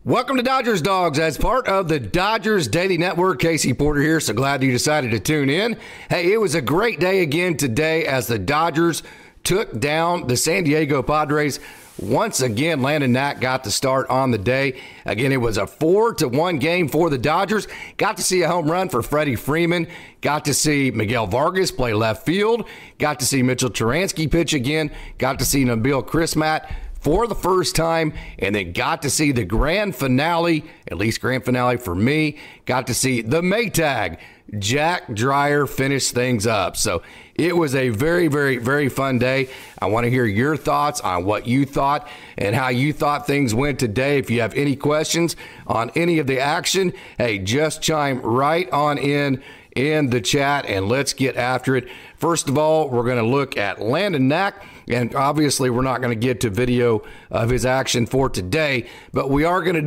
Welcome to Dodgers Dogs as part of the Dodgers Daily Network. Casey Porter here, so glad you decided to tune in. Hey, it was a great day again today as the Dodgers took down the San Diego Padres. Once again, Landon Knack got the start on the day. Again, it was a 4-1 game for the Dodgers. Got to see a home run for Freddie Freeman. Got to see Miguel Vargas play left field. Got to see Mitchell Turansky pitch again. Got to see Nabil Crismatt for the first time, and then got to see the grand finale, at least grand finale for me. Got to see the Maytag, Jack Dreyer, finish things up. So it was a very, very, very fun day. I want to hear your thoughts on what you thought and how you thought things went today. If you have any questions on any of the action, hey, just chime right on in the chat and let's get after it. First of all, we're going to look at Landon Knack, and obviously we're not going to get to video of his action for today, but we are going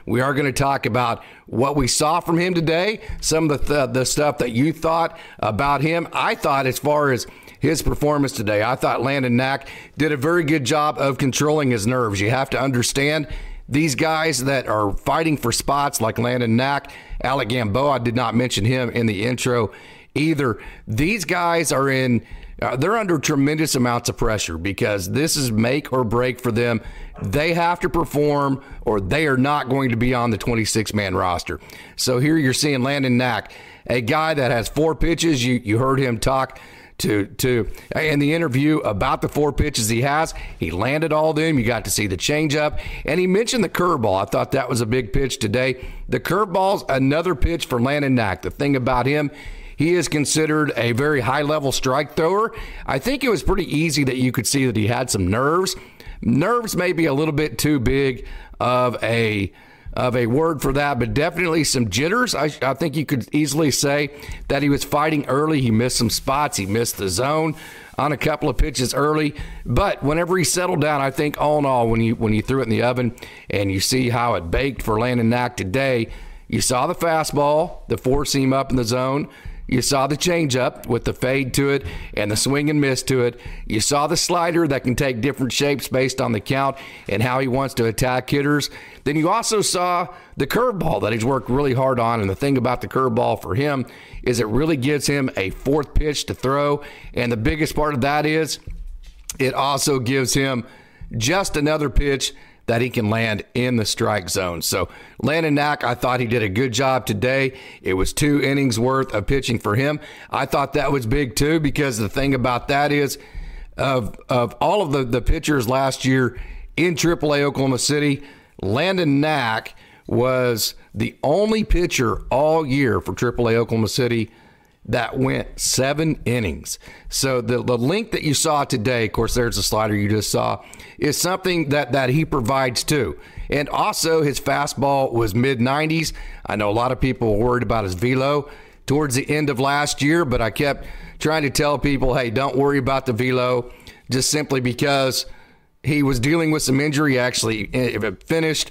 to talk about what we saw from him today, some of the stuff that you thought about him. I thought, as far as his performance today, I thought Landon Knack did a very good job of controlling his nerves. You have to understand, these guys that are fighting for spots like Landon Knack, Alec Gamboa, I did not mention him in the intro either. These guys are they're under tremendous amounts of pressure because this is make or break for them. They have to perform or they are not going to be on the 26-man roster. So here you're seeing Landon Knack, a guy that has 4 pitches. You heard him talk to in the interview about the 4 pitches he has. He landed all of them. You got to see the changeup, and he mentioned the curveball. I thought that was a big pitch today. The curveball's another pitch for Landon Knack. The thing about him, he is considered a very high-level strike thrower. I think it was pretty easy that you could see that he had some nerves. Nerves may be a little bit too big of a word for that, but definitely some jitters. I think you could easily say that he was fighting early. He missed some spots. He missed the zone on a couple of pitches early. But whenever he settled down, I think all in all, when you threw it in the oven and you see how it baked for Landon Knack today, you saw the fastball, the 4-seam up in the zone. You saw the changeup with the fade to it and the swing and miss to it. You saw the slider that can take different shapes based on the count and how he wants to attack hitters. Then you also saw the curveball that he's worked really hard on. And the thing about the curveball for him is it really gives him a 4th pitch to throw. And the biggest part of that is it also gives him just another pitch that he can land in the strike zone. So Landon Knack, I thought he did a good job today. It was 2 innings worth of pitching for him. I thought that was big too, because the thing about that is of all of the pitchers last year in AAA Oklahoma City, Landon Knack was the only pitcher all year for AAA Oklahoma City that went 7 innings. So the link that you saw today, of course, there's the slider you just saw, is something that he provides too. And also his fastball was mid-90s. I know a lot of people were worried about his velo towards the end of last year, but I kept trying to tell people, hey, don't worry about the velo, just simply because he was dealing with some injury. Actually, it finished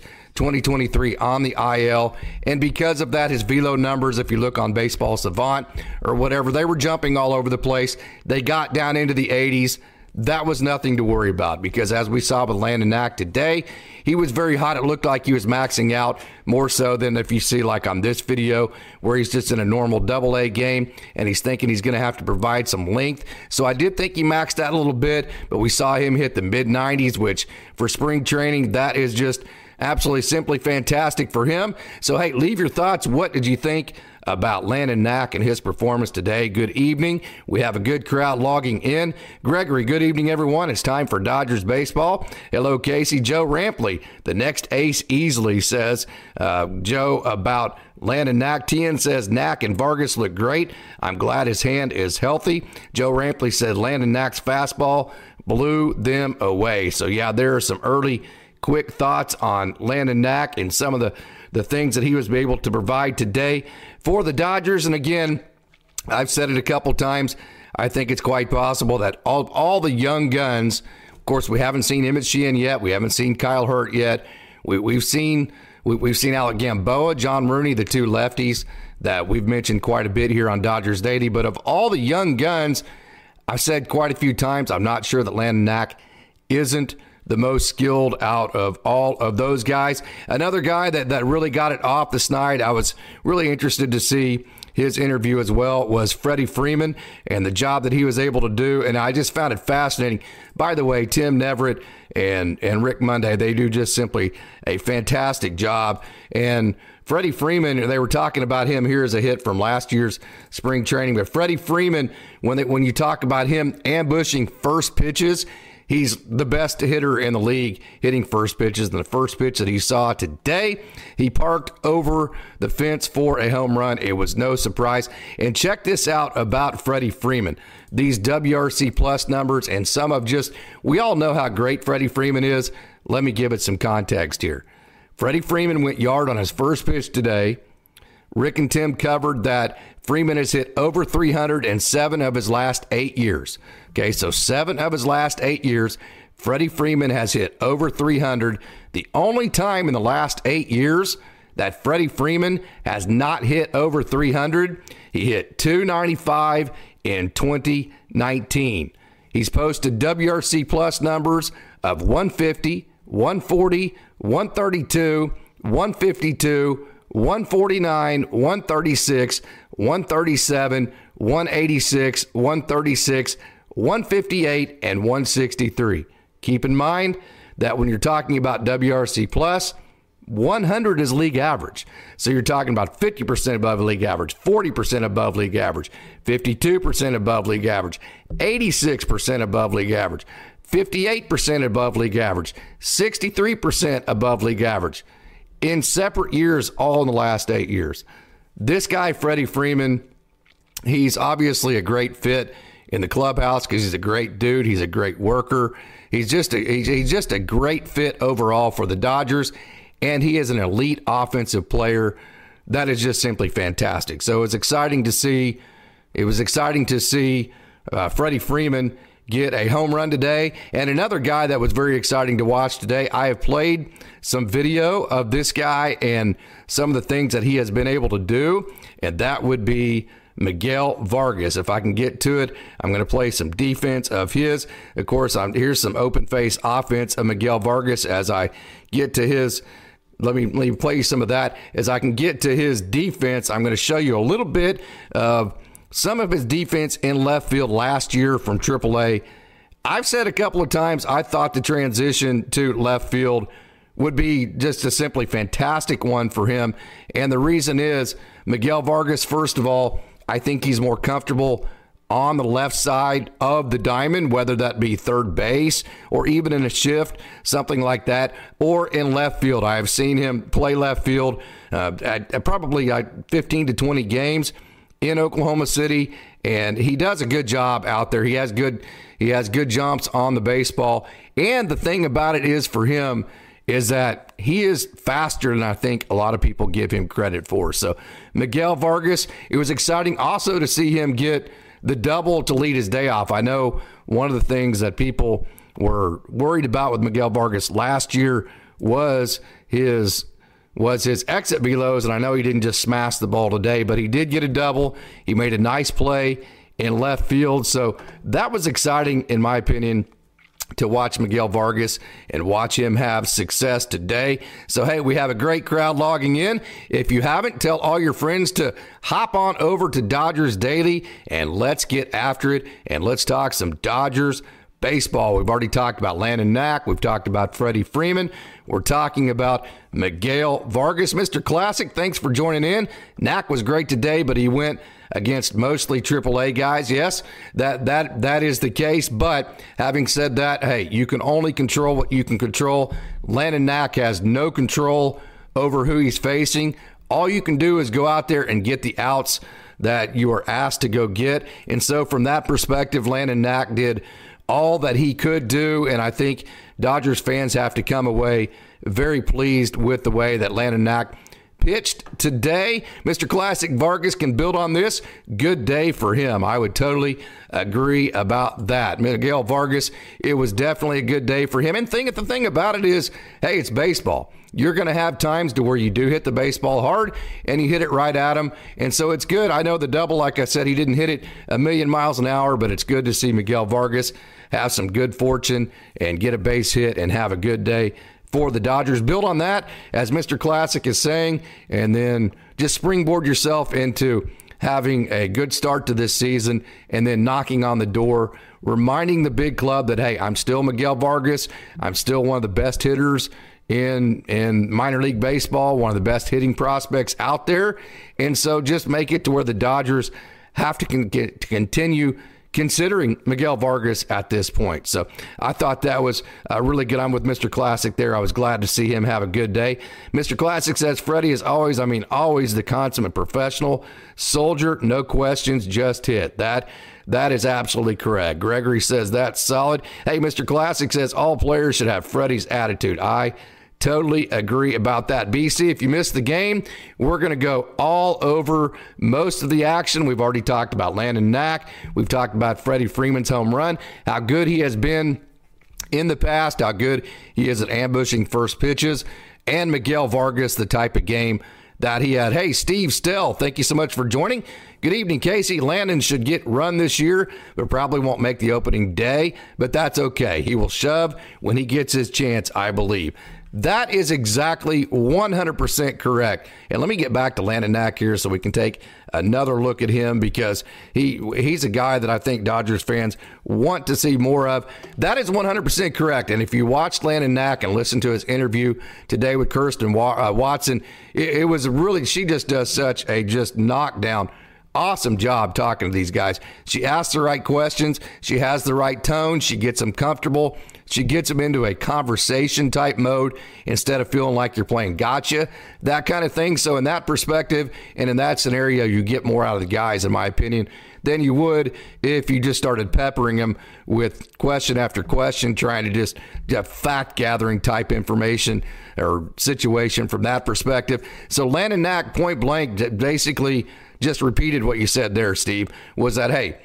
2023 on the IL, and because of that, his velo numbers, if you look on Baseball Savant or whatever, they were jumping all over the place. They got down into the 80s. That was nothing to worry about, because as we saw with Landon Knack today, he was very hot. It looked like he was maxing out more so than if you see like on this video where he's just in a normal AA game and he's thinking he's going to have to provide some length. So I did think he maxed out a little bit, but we saw him hit the mid-90s, which for spring training, that is just absolutely simply fantastic for him. So, hey, leave your thoughts. What did you think about Landon Knack and his performance today? Good evening. We have a good crowd logging in. Gregory, good evening, everyone. It's time for Dodgers baseball. Hello, Casey. Joe Rampley, the next ace easily, says, Joe, about Landon Knack. Tien says, Knack and Vargas look great. I'm glad his hand is healthy. Joe Rampley said Landon Knack's fastball blew them away. So, yeah, there are some early quick thoughts on Landon Knack and some of the things that he was able to provide today for the Dodgers. And again, I've said it a couple times, I think it's quite possible that all the young guns, of course, we haven't seen Emmett Sheehan yet. We haven't seen Kyle Hurt yet. We've seen Alec Gamboa, John Rooney, the 2 lefties that we've mentioned quite a bit here on Dodgers Daily. But of all the young guns, I've said quite a few times, I'm not sure that Landon Knack isn't the most skilled out of all of those guys. Another guy that really got it off the snide, I was really interested to see his interview as well, was Freddie Freeman and the job that he was able to do. And I just found it fascinating. By the way, Tim Neverett and Rick Monday, they do just simply a fantastic job. And Freddie Freeman, they were talking about him here as a hit from last year's spring training. But Freddie Freeman, when you talk about him ambushing first pitches, he's the best hitter in the league hitting first pitches. And the first pitch that he saw today, he parked over the fence for a home run. It was no surprise. And check this out about Freddie Freeman. These WRC plus numbers and some of just, we all know how great Freddie Freeman is. Let me give it some context here. Freddie Freeman went yard on his first pitch today. Rick and Tim covered that Freeman has hit over 300 in 7 of his last 8 years. Okay, so 7 of his last 8 years, Freddie Freeman has hit over 300. The only time in the last 8 years that Freddie Freeman has not hit over 300, he hit 295 in 2019. He's posted WRC plus numbers of 150, 140, 132, 152, 149, 136, 137, 186, 136, 158, and 163. Keep in mind that when you're talking about WRC plus, 100 is league average. So you're talking about 50% above league average, 40% above league average, 52% above league average, 86% above league average, 58% above league average, 63% above league average in separate years, all in the last 8 years. This guy, Freddie Freeman, he's obviously a great fit in the clubhouse because he's a great dude. He's a great worker. He's just a great fit overall for the Dodgers, and he is an elite offensive player that is just simply fantastic. So it's exciting to see. It was exciting to see Freddie Freeman get a home run today. And another guy that was very exciting to watch today, I have played some video of this guy and some of the things that he has been able to do, and that would be Miguel Vargas. If I can get to it, I'm going to play some defense of his. Of course, here's some open face offense of Miguel Vargas as I get to his. Let me play you some of that. As I can get to his defense, I'm going to show you a little bit of some of his defense in left field last year from AAA. I've said a couple of times I thought the transition to left field would be just a simply fantastic one for him. And the reason is Miguel Vargas, first of all, I think he's more comfortable on the left side of the diamond, whether that be third base or even in a shift, something like that, or in left field. I have seen him play left field at probably 15 to 20 games in Oklahoma City, and he does a good job out there. He has good jumps on the baseball. And the thing about it is for him is that he is faster than I think a lot of people give him credit for. So Miguel Vargas, it was exciting also to see him get the double to lead his day off. I know one of the things that people were worried about with Miguel Vargas last year was his exit velos, and I know he didn't just smash the ball today, but he did get a double. He made a nice play in left field, so that was exciting in my opinion to watch Miguel Vargas and watch him have success today. So, hey, we have a great crowd logging in. If you haven't, tell all your friends to hop on over to Dodgers Daily, and let's get after it, and let's talk some Dodgers baseball. We've already talked about Landon Knack. We've talked about Freddie Freeman. We're talking about Miguel Vargas. Mr. Classic, thanks for joining in. Knack was great today, but he went against mostly AAA guys. Yes, that is the case. But having said that, hey, you can only control what you can control. Landon Knack has no control over who he's facing. All you can do is go out there and get the outs that you are asked to go get. And so from that perspective, Landon Knack did all that he could do, and I think Dodgers fans have to come away very pleased with the way that Landon Knack pitched today. Mr. Classic Vargas can build on this. Good day for him. I would totally agree about that. Miguel Vargas, it was definitely a good day for him. And the thing about it is, hey, it's baseball. You're going to have times to where you do hit the baseball hard and you hit it right at him. And so it's good. I know the double, like I said, he didn't hit it a million miles an hour, but it's good to see Miguel Vargas have some good fortune and get a base hit and have a good day for the Dodgers. Build on that, as Mr. Classic is saying, and then just springboard yourself into having a good start to this season and then knocking on the door, reminding the big club that, hey, I'm still Miguel Vargas. I'm still one of the best hitters in minor league baseball, one of the best hitting prospects out there. And so just make it to where the Dodgers have to continue considering Miguel Vargas at this point. So I thought that was really good. I'm with Mr. Classic there. I was glad to see him have a good day. Mr. Classic says Freddie is always the consummate professional. Soldier, no questions, just hit. That is absolutely correct. Gregory says that's solid. Hey, Mr. Classic says all players should have Freddie's attitude. I totally agree about that. BC, if you missed the game, we're going to go all over most of the action. We've already talked about Landon Knack. We've talked about Freddie Freeman's home run, how good he has been in the past, how good he is at ambushing first pitches, and Miguel Vargas, the type of game that he had. Hey, Steve Stell, thank you so much for joining. Good evening, Casey. Landon should get run this year, but probably won't make the opening day, but that's okay. He will shove when he gets his chance, I believe. That is exactly 100% correct. And let me get back to Landon Knack here so we can take another look at him, because he's a guy that I think Dodgers fans want to see more of. That is 100% correct. And if you watched Landon Knack and listened to his interview today with Kirsten Watson, it was really, she just does such a just knockdown awesome job talking to these guys. She asks the right questions. She has the right tone. She gets them comfortable. She gets them into a conversation type mode instead of feeling like you're playing gotcha, that kind of thing. So in that perspective and in that scenario, you get more out of the guys, in my opinion, than you would if you just started peppering them with question after question, trying to just get fact gathering type information or situation from that perspective. So Landon Knack, point blank, basically just repeated what you said there, Steve, was that, hey,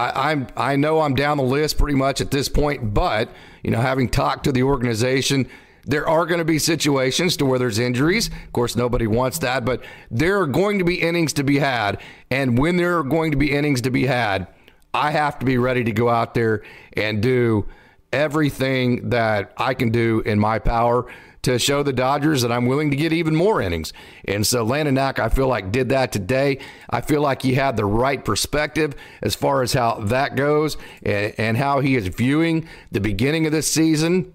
I know I'm down the list pretty much at this point, but, having talked to the organization, there are going to be situations to where there's injuries. Of course, nobody wants that, but there are going to be innings to be had. And when there are going to be innings to be had, I have to be ready to go out there and do everything that I can do in my power to show the Dodgers that I'm willing to get even more innings. And so Landon Knack, I feel like, did that today. I feel like he had the right perspective as far as how that goes and how he is viewing the beginning of this season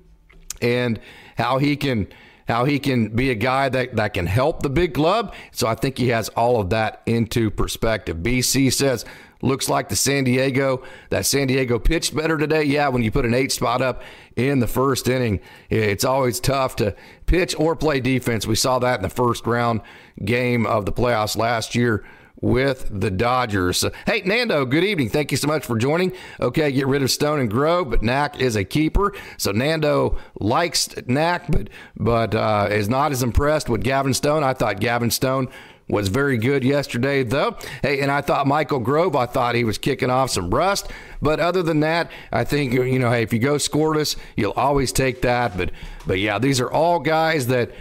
and how he can be a guy that can help the big club. So I think he has all of that into perspective. BC says, looks like San Diego pitched better today. Yeah, when you put an 8 spot up in the first inning, it's always tough to pitch or play defense. We saw that in the first round game of the playoffs last year with the Dodgers. So, hey, Nando, good evening. Thank you so much for joining. Okay, get rid of Stone and Grove, but Knack is a keeper. So Nando likes Knack, but is not as impressed with Gavin Stone. I thought Gavin Stone was very good yesterday, though. Hey, and I thought Michael Grove, I thought he was kicking off some rust. But other than that, I think, hey, if you go scoreless, you'll always take that. But yeah, these are all guys that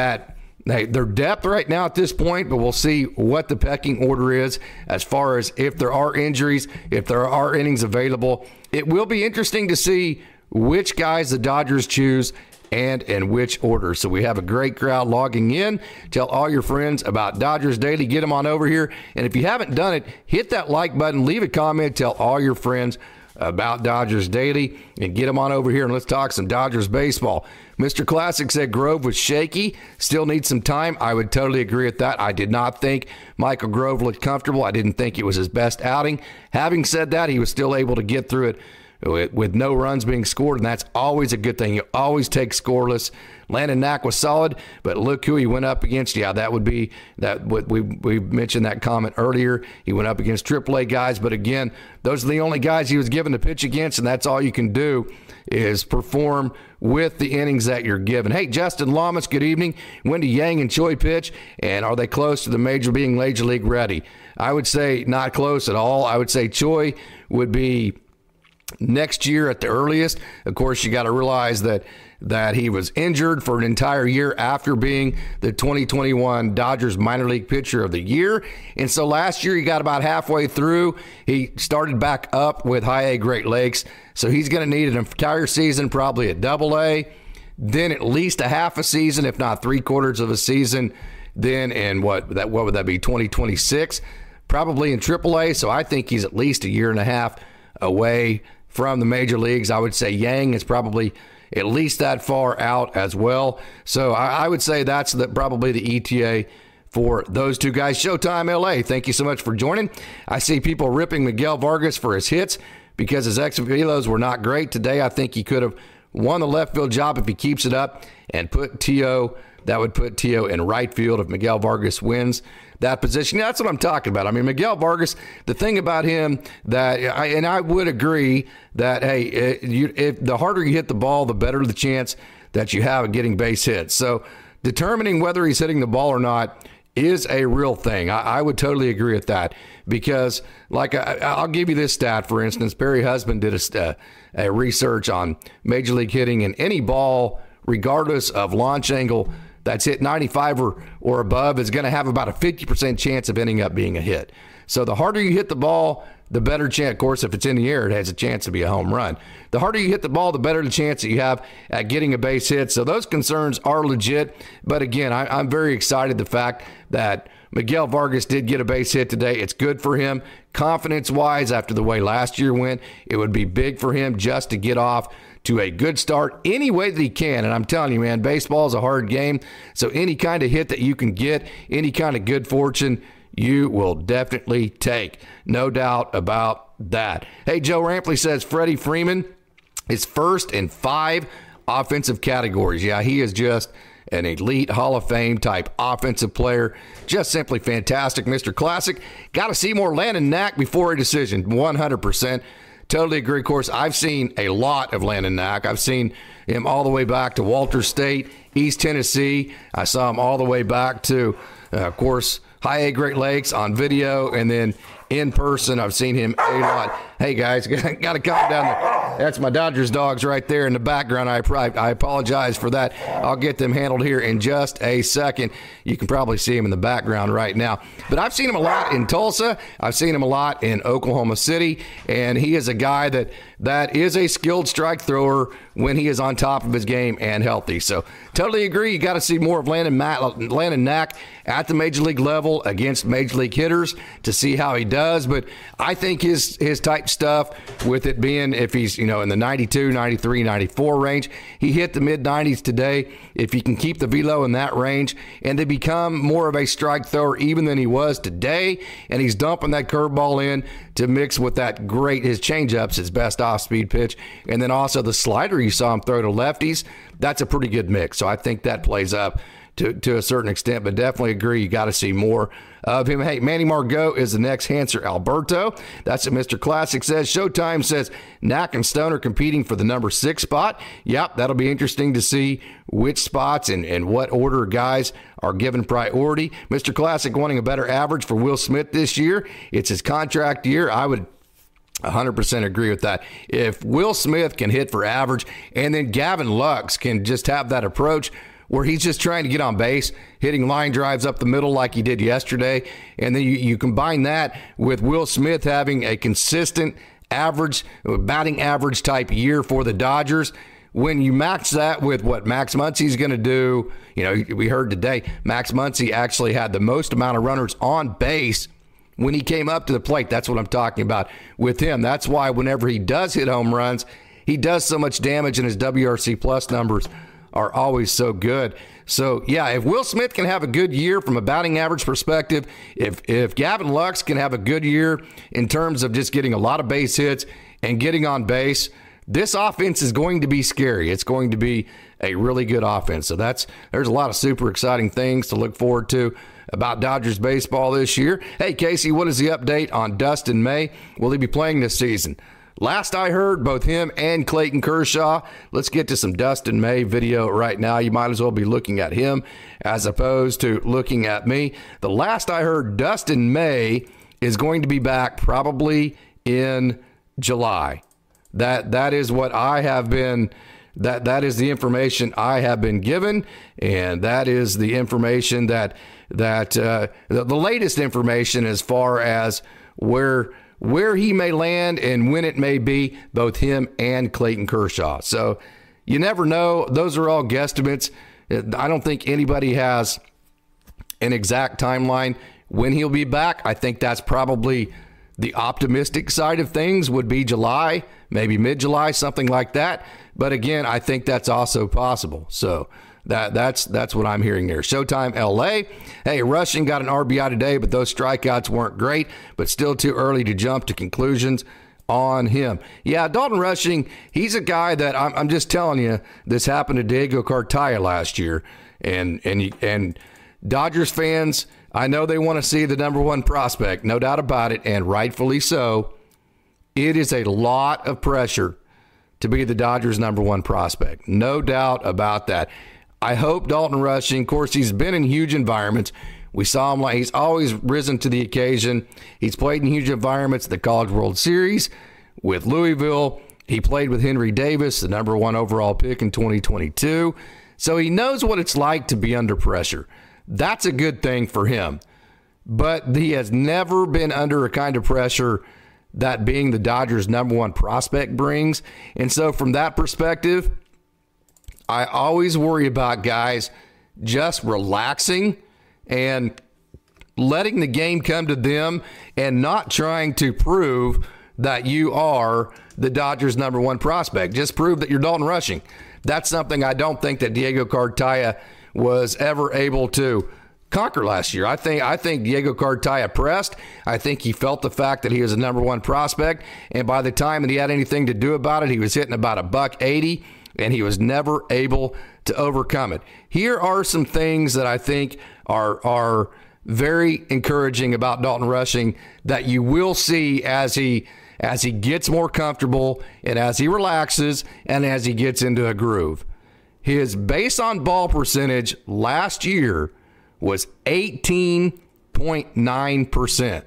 hey, they're depth right now at this point, but we'll see what the pecking order is as far as if there are injuries, if there are innings available. It will be interesting to see which guys the Dodgers choose and in which order. So we have a great crowd logging in. Tell all your friends about Dodgers Daily. Get them on over here. And if you haven't done it, hit that like button, leave a comment, tell all your friends about Dodgers Daily, and get them on over here and let's talk some Dodgers baseball. Mr. Classic said Grove was shaky, still needs some time. I would totally agree with that. I did not think Michael Grove looked comfortable. I didn't think it was his best outing. Having said that, he was still able to get through it with no runs being scored, and that's always a good thing. You always take scoreless. Landon Knack was solid, but look who he went up against. Yeah, that would be that. We mentioned that comment earlier. He went up against AAA guys, but again, those are the only guys he was given to pitch against, and that's all you can do is perform with the innings that you're given. Hey, Justin Lamas, good evening. When do Yang and Choi pitch, and are they close to the major league ready? I would say not close at all. I would say Choi would be next year at the earliest. Of course, you got to realize that he was injured for an entire year after being the 2021 Dodgers minor league pitcher of the year. And so last year he got about halfway through. He started back up with high A Great Lakes. So he's going to need an entire season, probably at Double-A, then at least a half a season, if not 3/4 of a season. Then in what would that be, 2026? Probably in Triple-A. So I think he's at least a year and a half away from the major leagues. I would say Yang is probably at least that far out as well. So I would say that's probably the ETA for those two guys. Showtime LA, thank you so much for joining. I see people ripping Miguel Vargas for his hits because his exit velos were not great today. I think he could have won the left field job if he keeps it up and put T.O. That would put T.O. in right field if Miguel Vargas wins that position. That's what I'm talking about. I mean, Miguel Vargas, the thing about him I would agree that, hey, if the harder you hit the ball, the better the chance that you have of getting base hits. So determining whether he's hitting the ball or not is a real thing. I would totally agree with that because, like, I'll give you this stat, for instance. Barry Husband did a research on Major League hitting, and any ball, regardless of launch angle, that's hit 95 or above is going to have about a 50% chance of ending up being a hit. So the harder you hit the ball, the better chance. Of course, if it's in the air, it has a chance to be a home run. The harder you hit the ball, the better the chance that you have at getting a base hit. So those concerns are legit. But again, I'm very excited the fact that Miguel Vargas did get a base hit today. It's good for him. Confidence-wise, after the way last year went, it would be big for him just to get off to a good start any way that he can. And I'm telling you, man, baseball is a hard game. So any kind of hit that you can get, any kind of good fortune, you will definitely take. No doubt about that. Hey, Joe Rampley says Freddie Freeman is first in 5 offensive categories. Yeah, he is just an elite Hall of Fame type offensive player. Just simply fantastic, Mr. Classic. Got to see more Landon Knack before a decision. 100%. Totally agree. Of course, I've seen a lot of Landon Knack. I've seen him all the way back to Walter State, East Tennessee. I saw him all the way back to, of course, High A Great Lakes on video, and then in person, I've seen him a lot. Hey, guys, got to calm down there. That's my Dodgers dogs right there in the background. I apologize for that. I'll get them handled here in just a second. You can probably see him in the background right now. But I've seen him a lot in Tulsa. I've seen him a lot in Oklahoma City, and he is a guy that is a skilled strike thrower when he is on top of his game and healthy. So totally agree. You got to see more of Landon Knack at the major league level against major league hitters to see how he does. But I think his type stuff, with it being if he's in the 92, 93, 94 range, he hit the mid-90s today. If he can keep the velo in that range and they become more of a strike thrower even than he was today, and he's dumping that curveball in to mix with that his changeup's his best off-speed pitch, and then also the slider you saw him throw to lefties, that's a pretty good mix. So I think that plays up to a certain extent, but definitely agree you got to see more of him. Hey, Manny Margot is the next Hanser Alberto. That's what Mr. Classic says. Showtime says Knack and Stone are competing for the number 6 spot. Yep, that'll be interesting to see which spots and what order guys are given priority. Mr. Classic wanting a better average for Will Smith this year. It's his contract year. I would 100% agree with that. If Will Smith can hit for average, and then Gavin Lux can just have that approach where he's just trying to get on base, hitting line drives up the middle like he did yesterday, and then you combine that with Will Smith having a consistent average, batting average type year for the Dodgers. When you match that with what Max Muncy's going to do, we heard today, Max Muncy actually had the most amount of runners on base when he came up to the plate. That's what I'm talking about with him. That's why whenever he does hit home runs, he does so much damage, and his WRC plus numbers are always so good. So, yeah, if Will Smith can have a good year from a batting average perspective, if Gavin Lux can have a good year in terms of just getting a lot of base hits and getting on base, this offense is going to be scary. It's going to be a really good offense. So there's a lot of super exciting things to look forward to about Dodgers baseball this year. Hey, Casey, what is the update on Dustin May? Will he be playing this season? Last I heard, both him and Clayton Kershaw. Let's get to some Dustin May video right now. You might as well be looking at him as opposed to looking at me. The last I heard, Dustin May is going to be back probably in July. That is what I have been. That is the information I have been given, and that is the information that the latest information as far as where he may land and when it may be, both him and Clayton Kershaw. So you never know. Those are all guesstimates. I don't think anybody has an exact timeline when he'll be back. I think that's probably the optimistic side of things, would be July, maybe mid-July, something like that. But again, I think that's also possible. So that's what I'm hearing there. Showtime LA. Hey, Rushing got an RBI today, but those strikeouts weren't great, but still too early to jump to conclusions on him. Yeah, Dalton Rushing, he's a guy that I'm just telling you, this happened to Diego Cartaya last year. And Dodgers fans, I know they want to see the number one prospect, no doubt about it, and rightfully so. It is a lot of pressure to be the Dodgers' number one prospect. No doubt about that. I hope Dalton Rushing, of course, he's been in huge environments. We saw him, he's always risen to the occasion. He's played in huge environments, the College World Series with Louisville. He played with Henry Davis, the number one overall pick in 2022. So he knows what it's like to be under pressure. That's a good thing for him. But he has never been under a kind of pressure that being the Dodgers' number one prospect brings. And so from that perspective, I always worry about guys just relaxing and letting the game come to them and not trying to prove that you are the Dodgers' number one prospect. Just prove that you're Dalton Rushing. That's something I don't think that Diego Cartaya was ever able to conquer last year. I think Diego Cartaya pressed. I think he felt the fact that he was a number one prospect, and by the time that he had anything to do about it, he was hitting about $180, and he was never able to overcome it. Here are some things that I think are very encouraging about Dalton Rushing that you will see as he gets more comfortable and as he relaxes and as he gets into a groove. His base on ball percentage last year was 18.9%.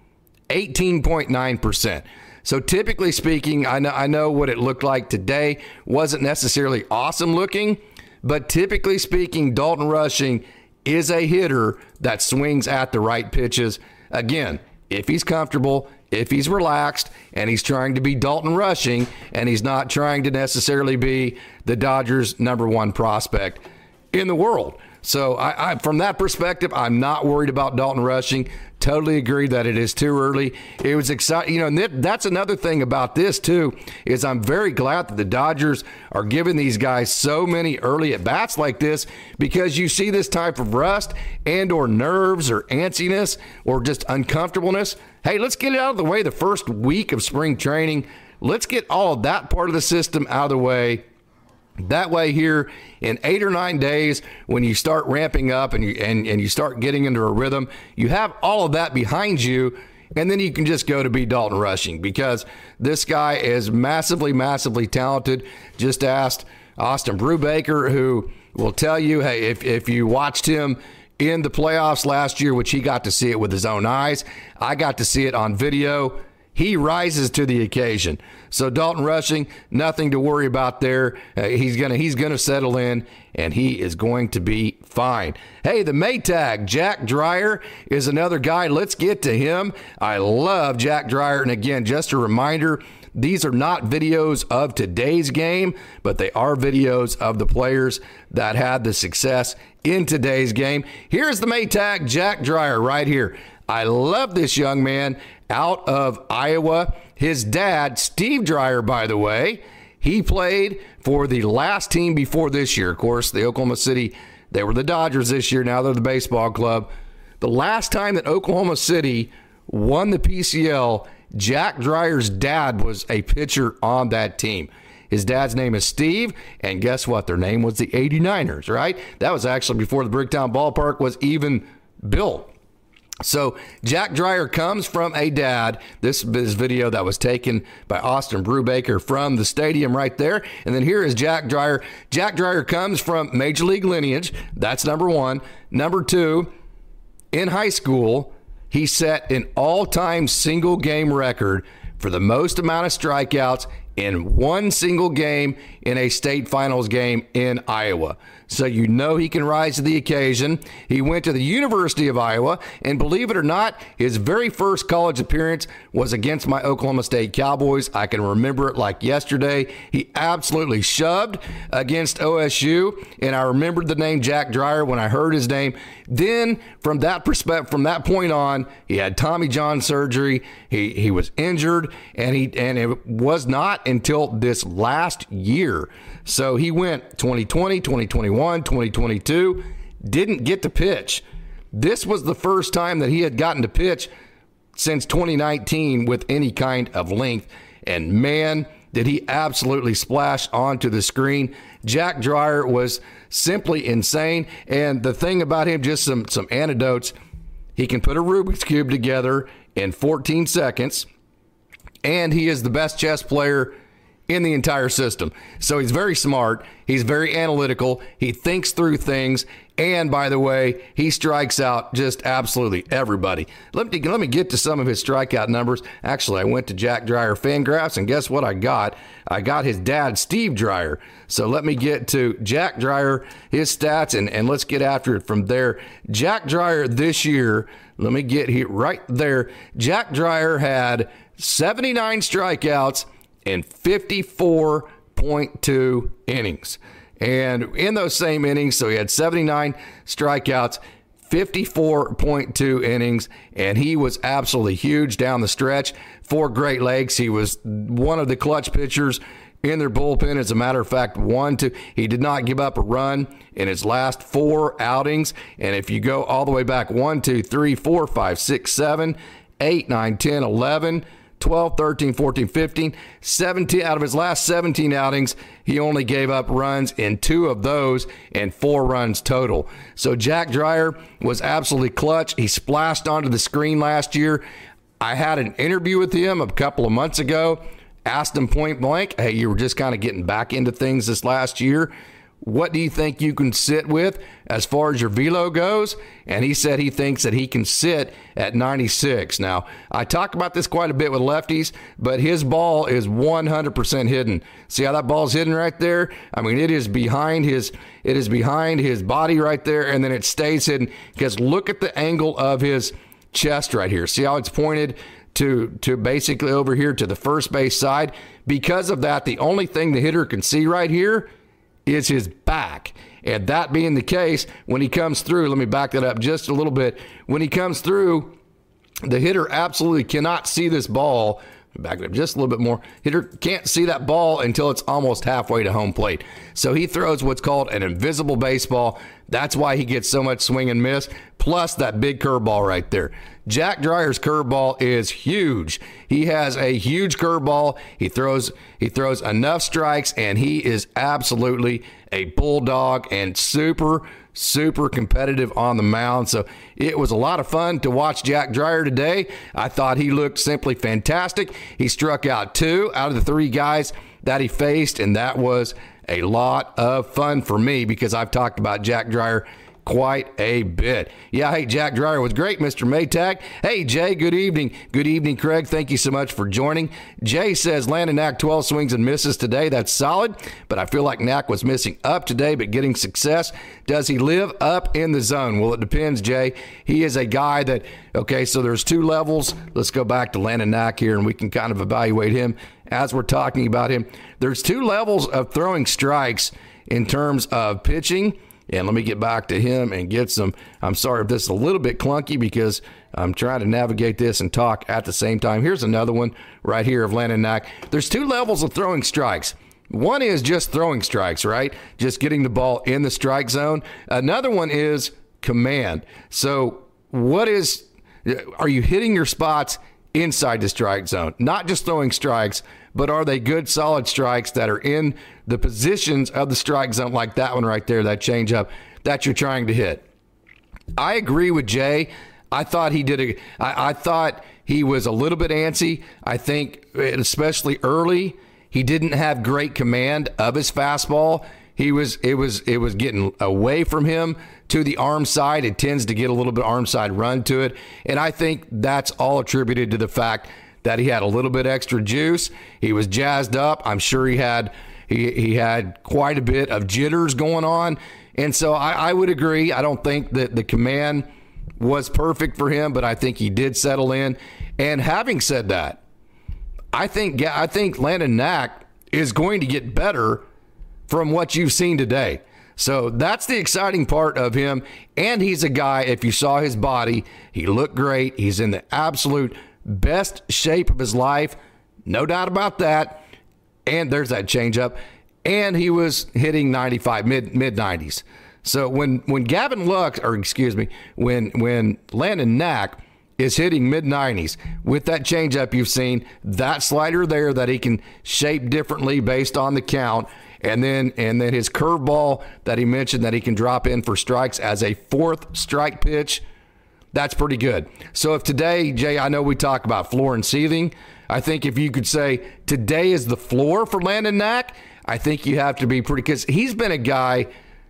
18.9%. So typically speaking, I know what it looked like today wasn't necessarily awesome looking, but typically speaking, Dalton Rushing is a hitter that swings at the right pitches. Again, if he's comfortable, if he's relaxed, and he's trying to be Dalton Rushing, and he's not trying to necessarily be the Dodgers' number one prospect in the world. So I from that perspective, I'm not worried about Dalton Rushing. Totally agree that it is too early. It was exciting. And that's another thing about this, too, is I'm very glad that the Dodgers are giving these guys so many early at-bats like this, because you see this type of rust and or nerves or antsiness or just uncomfortableness. Hey, let's get it out of the way the first week of spring training. Let's get all of that part of the system out of the way. That way here in 8 or 9 days, when you start ramping up and you start getting into a rhythm, you have all of that behind you, and then you can just go to be Dalton Rushing, because this guy is massively, massively talented. Just asked Austin Brubaker, who will tell you, hey, if you watched him in the playoffs last year, which he got to see it with his own eyes, I got to see it on video. He rises to the occasion. So Dalton Rushing, nothing to worry about there. He's gonna settle in, and he is going to be fine. Hey, the Maytag, Jack Dreyer is another guy. Let's get to him. I love Jack Dreyer, and again, just a reminder, these are not videos of today's game, but they are videos of the players that had the success in today's game. Here's the Maytag, Jack Dreyer, right here. I love this young man out of Iowa. His dad, Steve Dreyer, by the way, he played for the last team before this year. Of course, the Oklahoma City, they were the Dodgers this year. Now they're the baseball club. The last time that Oklahoma City won the PCL, Jack Dreyer's dad was a pitcher on that team. His dad's name is Steve, and guess what? Their name was the 89ers, right? That was actually before the Bricktown Ballpark was even built. So Jack Dreyer comes from a dad. This is video that was taken by Austin Brubaker from the stadium right there. And then here is Jack Dreyer. Jack Dreyer comes from Major League lineage. That's number one. Number two, in high school, he set an all-time single game record for the most amount of strikeouts in one single game in a state finals game in Iowa. So you know he can rise to the occasion. He went to the University of Iowa, and believe it or not, his very first college appearance was against my Oklahoma State Cowboys. I can remember it like yesterday. He absolutely shoved against OSU, and I remembered the name Jack Dreyer when I heard his name. Then from that point on, he had Tommy John surgery. He was injured, and it was not until this last year. So he went 2020, 2021, 2022, didn't get to pitch. This was the first time that he had gotten to pitch since 2019 with any kind of length. And man, did he absolutely splash onto the screen. Jack Dreyer was simply insane. And the thing about him, just some anecdotes, he can put a Rubik's Cube together in 14 seconds, and he is the best chess player in the entire system. So he's very smart. He's very analytical. He thinks through things. And by the way, he strikes out just absolutely everybody. Let me get to some of his strikeout numbers. Actually, I went to Jack Dreyer Fangraphs, and guess what I got? I got his dad, Steve Dreyer. So let me get to Jack Dreyer, his stats, and let's get after it from there. Jack Dreyer this year, let me get here right there. Jack Dreyer had 79 strikeouts in 54.2 innings. And in those same innings, so he had 79 strikeouts, 54.2 innings, and he was absolutely huge down the stretch for Great Lakes. He was one of the clutch pitchers in their bullpen. As a matter of fact, he did not give up a run in his last 4 outings. And if you go all the way back 1, 2, 3, 4, 5, 6, 7, 8, 9, 10, 11, 12, 13, 14, 15, 17. Out of his last 17 outings, he only gave up runs in 2 of those and 4 runs total. So Jack Dreyer was absolutely clutch. He splashed onto the screen last year. I had an interview with him a couple of months ago, asked him point blank, hey, you were just kind of getting back into things this last year. What do you think you can sit with as far as your velo goes? And he said he thinks that he can sit at 96. Now, I talk about this quite a bit with lefties, but his ball is 100% hidden. See how that ball's hidden right there? I mean, it is behind his body right there, and then it stays hidden because look at the angle of his chest right here. See how it's pointed to basically over here to the first base side? Because of that, the only thing the hitter can see right here is his back. And that being the case, when he comes through, let me back that up just a little bit. When he comes through, the hitter absolutely cannot see this ball. Back it up just a little bit more. Hitter can't see that ball until it's almost halfway to home plate. So he throws what's called an invisible baseball. That's why he gets so much swing and miss, plus that big curveball right there. Jack Dreyer's curveball is huge. He has a huge curveball. He throws enough strikes, and he is absolutely a bulldog and super competitive on the mound. So it was a lot of fun to watch Jack Dreyer today. I thought he looked simply fantastic. He struck out 2 out of the 3 guys that he faced, and that was a lot of fun for me because I've talked about Jack Dreyer quite a bit. Yeah, hey, Jack Dreyer was great, Mr. Maytag. Hey, Jay, good evening. Good evening, Craig. Thank you so much for joining. Jay says Landon Knack 12 swings and misses today. That's solid, but I feel like Knack was missing up today but getting success. Does he live up in the zone? Well, it depends, Jay. He is a guy that, okay, so there's 2 levels. Let's go back to Landon Knack here, and we can kind of evaluate him as we're talking about him. There's 2 levels of throwing strikes in terms of pitching. And let me get back to him and get some. I'm sorry if this is a little bit clunky because I'm trying to navigate this and talk at the same time. Here's another one right here of Landon Knack. There's 2 levels of throwing strikes. One is just throwing strikes, right? Just getting the ball in the strike zone. Another one is command. So are you hitting your spots inside the strike zone? Not just throwing strikes, but are they good, solid strikes that are in the positions of the strike zone, like that one right there, that changeup that you're trying to hit? I agree with Jay. I thought I thought he was a little bit antsy. I think, especially early, he didn't have great command of his fastball. It was getting away from him to the arm side. It tends to get a little bit arm side run to it, and I think that's all attributed to the fact that he had a little bit extra juice. He was jazzed up. I'm sure he had quite a bit of jitters going on. And so I would agree. I don't think that the command was perfect for him, but I think he did settle in. And having said that, I think Landon Knack is going to get better from what you've seen today. So that's the exciting part of him. And he's a guy, if you saw his body, he looked great. He's in the absolute best shape of his life. No doubt about that. And there's that changeup. And he was hitting 95, mid-90s. So when Gavin Lux, or excuse me, when Landon Knack is hitting mid-90s with that changeup you've seen, that slider there that he can shape differently based on the count, and then his curveball that he mentioned that he can drop in for strikes as a fourth strike pitch, that's pretty good. So if today, Jay, I know we talk about floor and ceiling. I think if you could say today is the floor for Landon Knack, I think you have to be pretty, because he's been a guy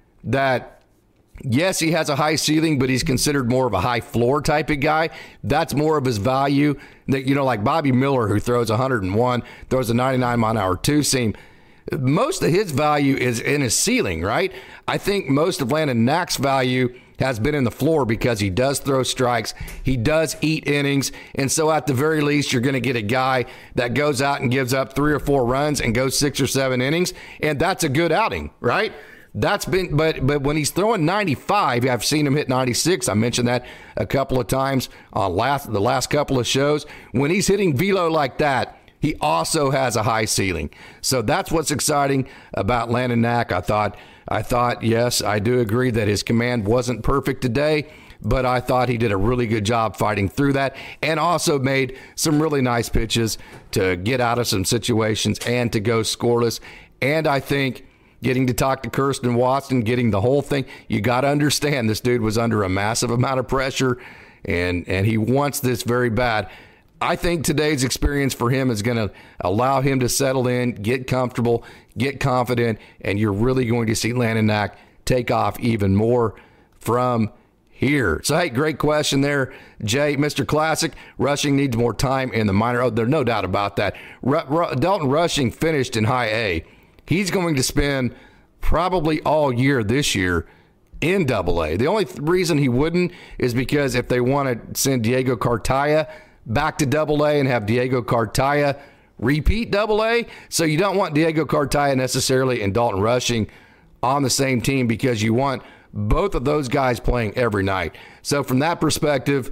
that, yes, he has a high ceiling, but he's considered more of a high floor type of guy. That's more of his value. That, like Bobby Miller, who throws 101, throws a 99-mile-an-hour two-seam. Most of his value is in his ceiling, right? I think most of Landon Knack's value has been in the floor because he does throw strikes. He does eat innings. And so at the very least, you're going to get a guy that goes out and gives up 3 or 4 runs and goes 6 or 7 innings. And that's a good outing, right? That's been, but when he's throwing 95, I've seen him hit 96. I mentioned that a couple of times on the last couple of shows. When he's hitting velo like that, he also has a high ceiling. So that's what's exciting about Landon Knack. I thought, yes, I do agree that his command wasn't perfect today, but I thought he did a really good job fighting through that and also made some really nice pitches to get out of some situations and to go scoreless. And I think getting to talk to Kirsten Watson, getting the whole thing, you got to understand this dude was under a massive amount of pressure, and he wants this very bad. I think today's experience for him is going to allow him to settle in, get comfortable, get confident, and you're really going to see Landon Knack take off even more from here. So, hey, great question there, Jay. Mr. Classic, Rushing needs more time in the minor. Oh, there's no doubt about that. Dalton Rushing finished in high A. He's going to spend probably all year this year in Double A. The only reason he wouldn't is because if they want to send Diego Cartaya back to Double A and have Diego Cartaya repeat Double A. So you don't want Diego Cartaya necessarily and Dalton Rushing on the same team because you want both of those guys playing every night. So from that perspective,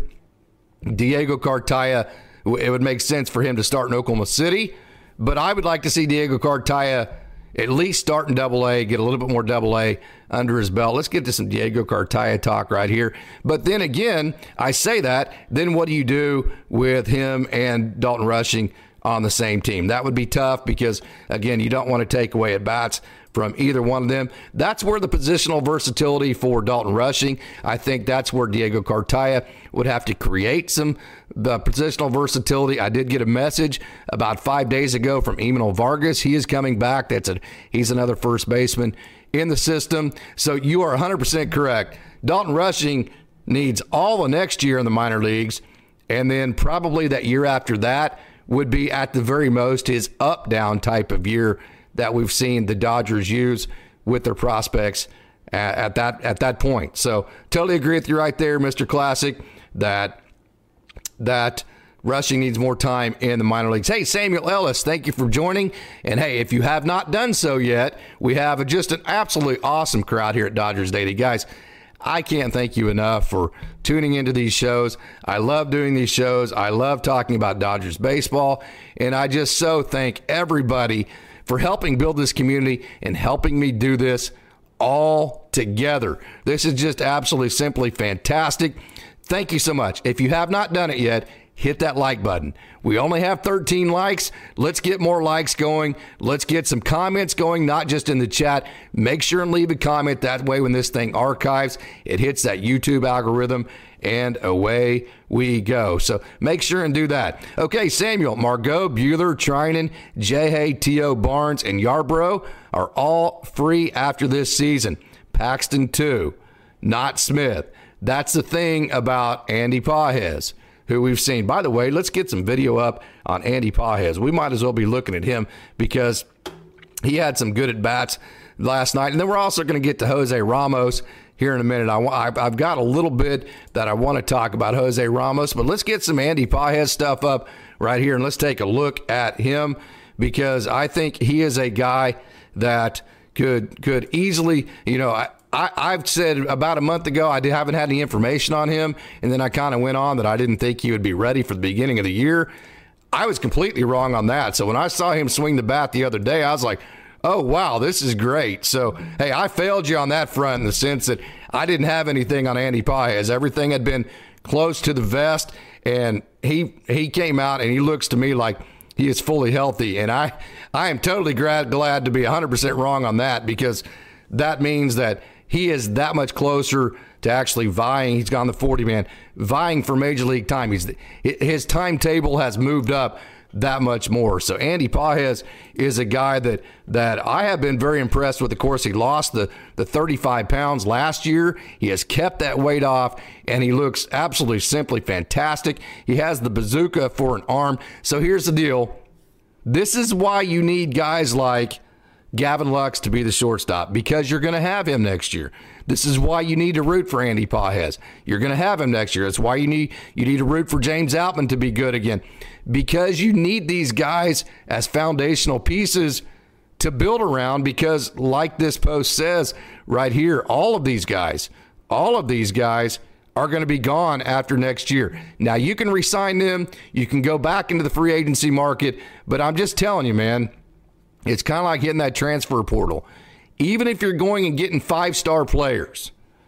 Diego Cartaya, it would make sense for him to start in Oklahoma City. But I would like to see Diego Cartaya at least start in Double A, get a little bit more Double A under his belt. Let's get to some Diego Cartaya talk right here. But then again, I say that, then what do you do with him and Dalton Rushing on the same team? That would be tough because, again, you don't want to take away at bats from either one of them. That's where the positional versatility for Dalton Rushing, I think that's where Diego Cartaya would have to create the positional versatility. I did get a message about 5 days ago from Emmanuel Vargas. He is coming back. He's another first baseman in the system. So you are 100% correct. Dalton Rushing needs all the next year in the minor leagues, and then probably that year after that would be at the very most his up-down type of year that we've seen the Dodgers use with their prospects at that point. So totally agree with you right there, Mr. Classic, that Rushing needs more time in the minor leagues. Hey, Samuel Ellis, thank you for joining. And hey, if you have not done so yet, we have just an absolutely awesome crowd here at Dodgers Daily. Guys, I can't thank you enough for tuning into these shows. I love doing these shows. I love talking about Dodgers baseball. And I just so thank everybody for helping build this community and helping me do this all together. This is just absolutely simply fantastic. Thank you so much. If you have not done it yet, hit that like button. We only have 13 likes. Let's get more likes going. Let's get some comments going, not just in the chat. Make sure and leave a comment. That way, when this thing archives, it hits that YouTube algorithm, and away we go. So make sure and do that. Okay, Samuel, Margot, Bueller, Trinan, J.Hay, T.O., Barnes, and Yarbrough are all free after this season. Paxton, too, not Smith. That's the thing about Andy Pages. who we've seen. By the way, let's get some video up on Andy Pages. We might as well be looking at him because he had some good at-bats last night. And then we're also going to get to Jose Ramos here in a minute. I've got a little bit that I want to talk about Jose Ramos, but let's get some Andy Pages stuff up right here, and let's take a look at him because I think he is a guy that could easily, I've said about a month ago I haven't had any information on him, and then I kind of went on that I didn't think he would be ready for the beginning of the year. I was completely wrong on that. So when I saw him swing the bat the other day, I was like, oh, wow, this is great. So, hey, I failed you on that front in the sense that I didn't have anything on Andy Pages. Everything had been close to the vest, and he came out, and he looks to me like he is fully healthy. And I am totally glad to be 100% wrong on that because that means that he is that much closer to actually vying. He's gone the 40-man, vying for Major League time. His timetable has moved up that much more. So Andy Pages is a guy that I have been very impressed with. Of course, he lost the 35 pounds last year. He has kept that weight off, and he looks absolutely simply fantastic. He has the bazooka for an arm. So here's the deal. This is why you need guys like Gavin Lux to be the shortstop, because you're going to have him next year. This is why you need to root for Andy Pages. You're going to have him next year. That's why you need to root for James Outman to be good again, because you need these guys as foundational pieces to build around, because like this post says right here, all of these guys are going to be gone after next year. Now, you can re-sign them. You can go back into the free agency market, but I'm just telling you, man, it's kind of like hitting that transfer portal. Even if you're going and getting 5-star players,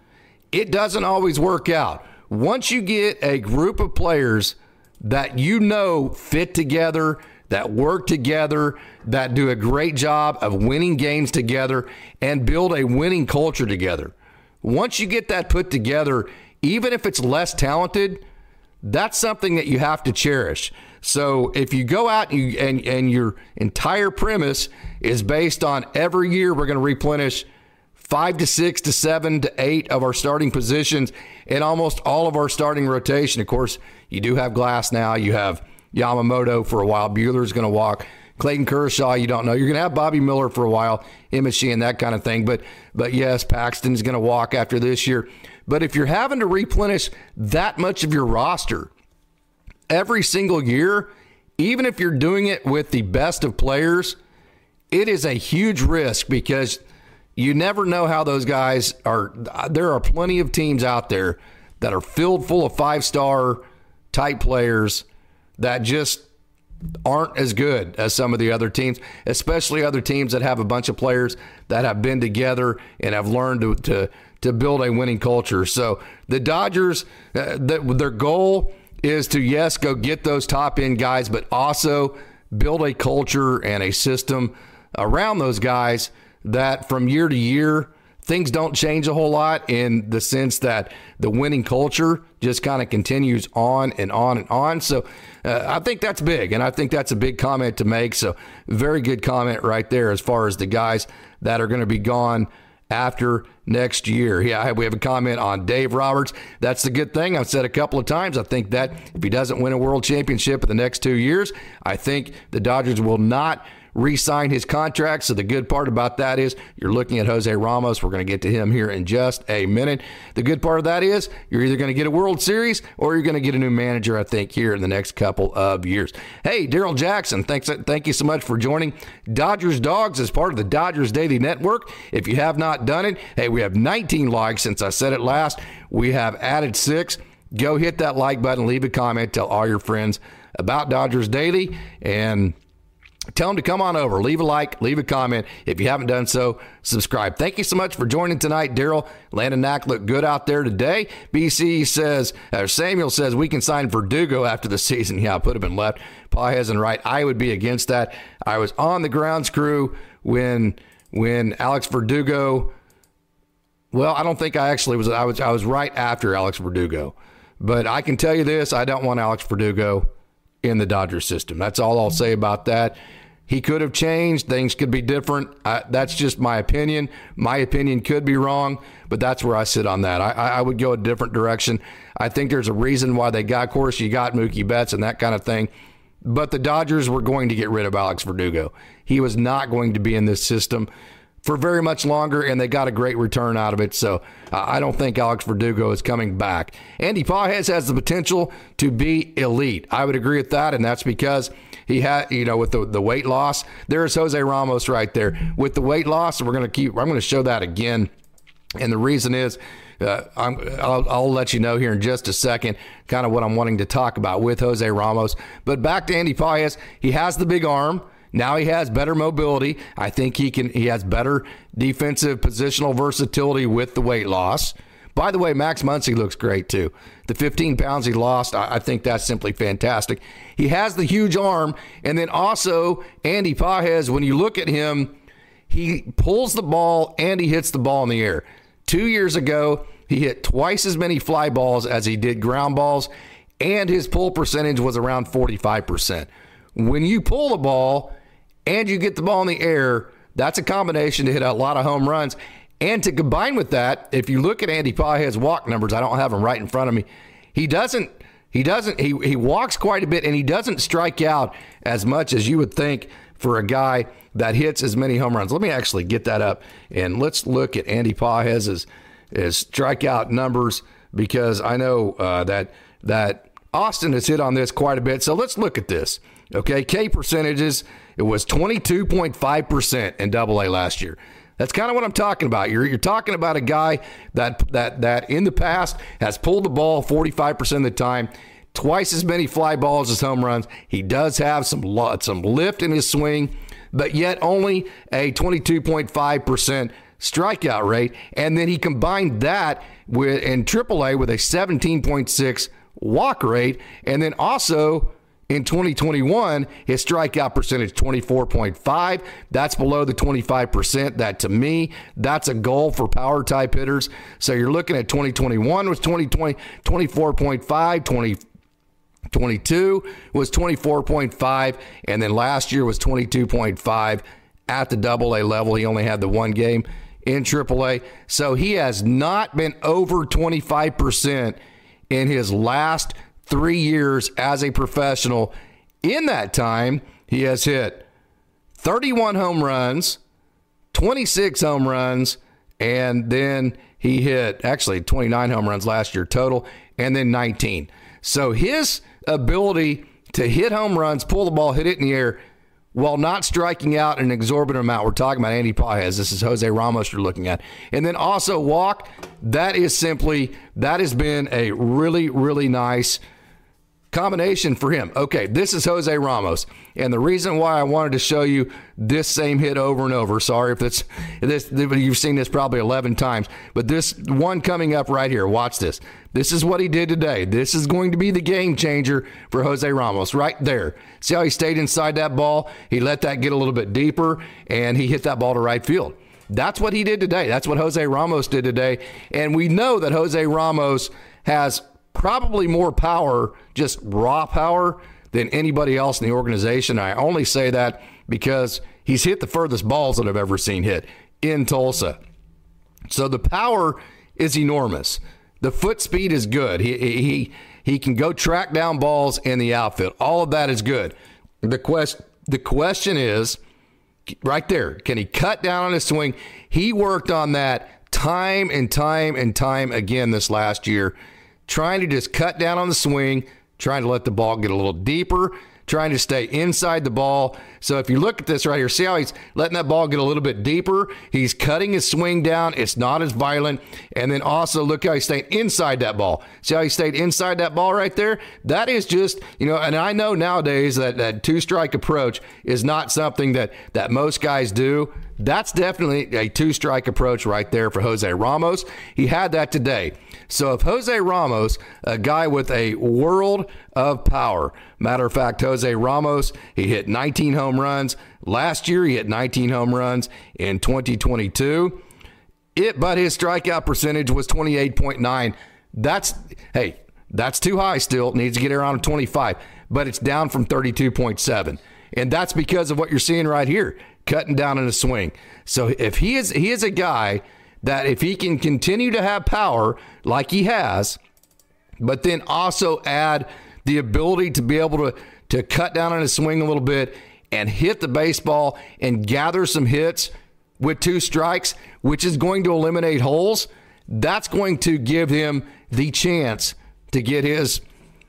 it doesn't always work out. Once you get a group of players that fit together, that work together, that do a great job of winning games together and build a winning culture together. Once you get that put together, even if it's less talented, that's something that you have to cherish. So if you go out and your entire premise is based on every year we're going to replenish 5 to 6 to 7 to 8 of our starting positions and almost all of our starting rotation. Of course, you do have Glass now. You have Yamamoto for a while. Buehler's going to walk. Clayton Kershaw, you don't know. You're going to have Bobby Miller for a while, Immachi and that kind of thing. But yes, Paxton's going to walk after this year. But if you're having to replenish that much of your roster every single year, even if you're doing it with the best of players, it is a huge risk because you never know how those guys are. There are plenty of teams out there that are filled full of 5-star type players that just aren't as good as some of the other teams, especially other teams that have a bunch of players that have been together and have learned to build a winning culture. So the Dodgers, their goal is to, yes, go get those top end guys, but also build a culture and a system around those guys that from year to year, things don't change a whole lot in the sense that the winning culture just kind of continues on and on and on. So I think that's big, and I think that's a big comment to make. So very good comment right there as far as the guys that are going to be gone after next year. Yeah, we have a comment on Dave Roberts. That's the good thing. I've said a couple of times, I think that if he doesn't win a world championship in the next 2 years, I think the Dodgers will not re-sign his contract. So the good part about that is you're looking at Jose Ramos. We're going to get to him here in just a minute. The good part of that is you're either going to get a World Series or you're going to get a new manager, I think, here in the next couple of years. Hey, Daryl Jackson, thank you so much for joining Dodgers Dogs as part of the Dodgers Daily Network. If you have not done it, hey, we have 19 likes since I said it last. We have added 6. Go hit that like button, leave a comment, tell all your friends about Dodgers Daily, and tell them to come on over. Leave a like, leave a comment. If you haven't done so, subscribe. Thank you so much for joining tonight, Daryl. Landon Knack looked good out there today. BC says, Samuel says, we can sign Verdugo after the season. Yeah, I'll put him in left. Pages and right. I would be against that. I was on the grounds crew when Alex Verdugo, well, I don't think I actually was. I was right after Alex Verdugo. But I can tell you this, I don't want Alex Verdugo in the Dodgers system. That's all I'll say about that. He could have changed. Things could be different. That's just my opinion. My opinion could be wrong, but that's where I sit on that. I would go a different direction. I think there's a reason why they got, of course, you got Mookie Betts and that kind of thing. But the Dodgers were going to get rid of Alex Verdugo. He was not going to be in this system for very much longer, and they got a great return out of it. So I don't think Alex Verdugo is coming back. Andy Pages has the potential to be elite. I would agree with that, and that's because he had, with the weight loss. There's Jose Ramos right there. With the weight loss, I'm going to show that again. And the reason is, I'll let you know here in just a second kind of what I'm wanting to talk about with Jose Ramos. But back to Andy Pages, he has the big arm. Now he has better mobility. I think he has better defensive positional versatility with the weight loss. By the way, Max Muncy looks great too. The 15 pounds he lost, I think that's simply fantastic. He has the huge arm. And then also Andy Pages, when you look at him, he pulls the ball and he hits the ball in the air. 2 years ago, he hit twice as many fly balls as he did ground balls, and his pull percentage was around 45%. When you pull the ball and you get the ball in the air, that's a combination to hit a lot of home runs. And to combine with that, if you look at Andy Pages' walk numbers, I don't have them right in front of me. He walks quite a bit, and he doesn't strike out as much as you would think for a guy that hits as many home runs. Let me actually get that up, and let's look at Andy Pages' strikeout numbers, because I know that Austin has hit on this quite a bit. So let's look at this. Okay, K percentages, it was 22.5% in Double-A last year. That's kind of what I'm talking about. You're talking about a guy that in the past has pulled the ball 45% of the time, twice as many fly balls as home runs. He does have some lift in his swing, but yet only a 22.5% strikeout rate. And then he combined that in AAA with a 17.6 walk rate. And then also in 2021, his strikeout percentage 24.5. That's below the 25%. That, to me, that's a goal for power type hitters. So you're looking at 2021 was 24.5, 2022 was 24.5, and then last year was 22.5 at the Double-A level. He only had the one game in AAA. So he has not been over 25% in his last 3 years as a professional. In that time, he has hit 31 home runs, 26 home runs, and then he hit actually 29 home runs last year total, and then 19. So his ability to hit home runs, pull the ball, hit it in the air, while not striking out an exorbitant amount. We're talking about Andy Pages. This is Jose Ramos you're looking at. And then also walk. That has been a really, really nice combination for him. Okay, this is Jose Ramos. And the reason why I wanted to show you this same hit over and over, sorry if you've seen this probably 11 times, but this one coming up right here, watch this. This is what he did today. This is going to be the game changer for Jose Ramos right there. See how he stayed inside that ball? He let that get a little bit deeper, and he hit that ball to right field. That's what he did today. That's what Jose Ramos did today. And we know that Jose Ramos has probably more power, just raw power, than anybody else in the organization. I only say that because he's hit the furthest balls that I've ever seen hit in Tulsa. So the power is enormous. The foot speed is good. He can go track down balls in the outfield. All of that is good. The question is, right there, can he cut down on his swing? He worked on that time and time and time again this last year, trying to just cut down on the swing, trying to let the ball get a little deeper, trying to stay inside the ball. So if you look at this right here, see how he's letting that ball get a little bit deeper? He's cutting his swing down. It's not as violent. And then also look how he stayed inside that ball. See how he stayed inside that ball right there? That is just, and I know nowadays that two-strike approach is not something that most guys do. That's definitely a two-strike approach right there for Jose Ramos. He had that today. So if Jose Ramos, a guy with a world of power, matter of fact, Jose Ramos, he hit 19 home runs. Last year, he hit 19 home runs in 2022. But his strikeout percentage was 28.9. That's too high still. It needs to get around 25, but it's down from 32.7. And that's because of what you're seeing right here, cutting down in a swing. So if he is a guy that if he can continue to have power like he has, but then also add the ability to be able to cut down on his swing a little bit and hit the baseball and gather some hits with 2 strikes, which is going to eliminate holes, that's going to give him the chance to get his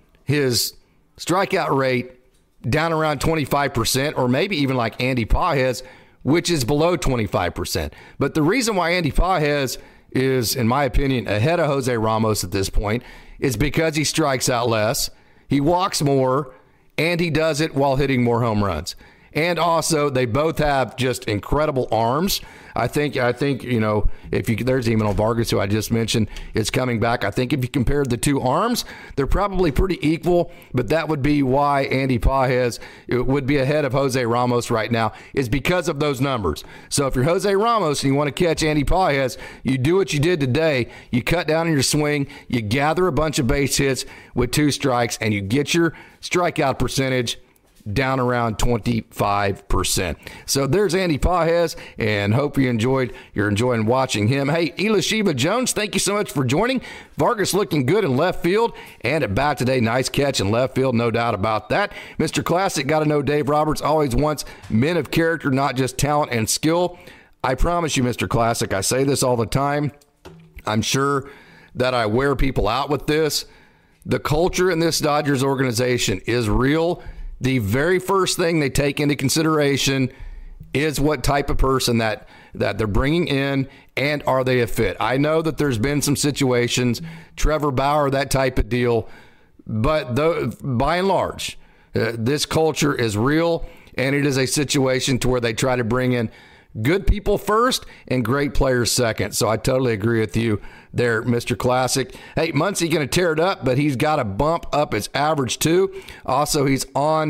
strikeout rate down around 25%, or maybe even like Andy Pages, which is below 25%. But the reason why Andy Pages is, in my opinion, ahead of Jose Ramos at this point is because he strikes out less, he walks more, and he does it while hitting more home runs. And also, they both have just incredible arms. I think you know, there's Emmanuel Vargas, who I just mentioned, is coming back. I think if you compared the 2 arms, they're probably pretty equal, but that would be why Andy Pages would be ahead of Jose Ramos right now, is because of those numbers. So if you're Jose Ramos and you want to catch Andy Pages, you do what you did today. You cut down on your swing, you gather a bunch of base hits with 2 strikes, and you get your strikeout percentage down around 25%. So there's Andy Pages, and hope you're enjoying watching him. Hey, Elisheva Jones, thank you so much for joining. Vargas looking good in left field, and at bat today, nice catch in left field, no doubt about that. Mr. Classic, got to know Dave Roberts always wants men of character, not just talent and skill. I promise you, Mr. Classic, I say this all the time. I'm sure that I wear people out with this. The culture in this Dodgers organization is real. The very first thing they take into consideration is what type of person that they're bringing in, and are they a fit. I know that there's been some situations, Trevor Bauer, that type of deal, but by and large, this culture is real, and it is a situation to where they try to bring in good people first and great players second. So I totally agree with you there, Mr. Classic. Hey, Muncy going to tear it up, but he's got to bump up his average too. Also, he's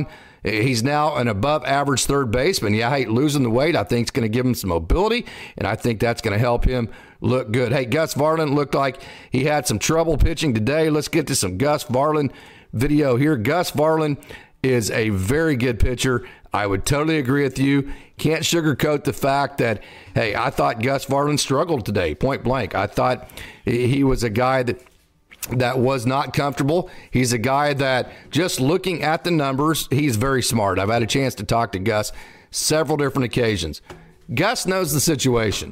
now an above average third baseman. Yeah, hey, losing the weight, I think, is going to give him some mobility, and I think that's going to help him look good. Hey, Gus Varland looked like he had some trouble pitching today. Let's get to some Gus Varland video here. Gus Varland is a very good pitcher. I would totally agree with you. Can't sugarcoat the fact that, hey, I thought Gus Varland struggled today, point blank. I thought he was a guy that was not comfortable. He's a guy that, just looking at the numbers, he's very smart. I've had a chance to talk to Gus several different occasions. Gus knows the situation.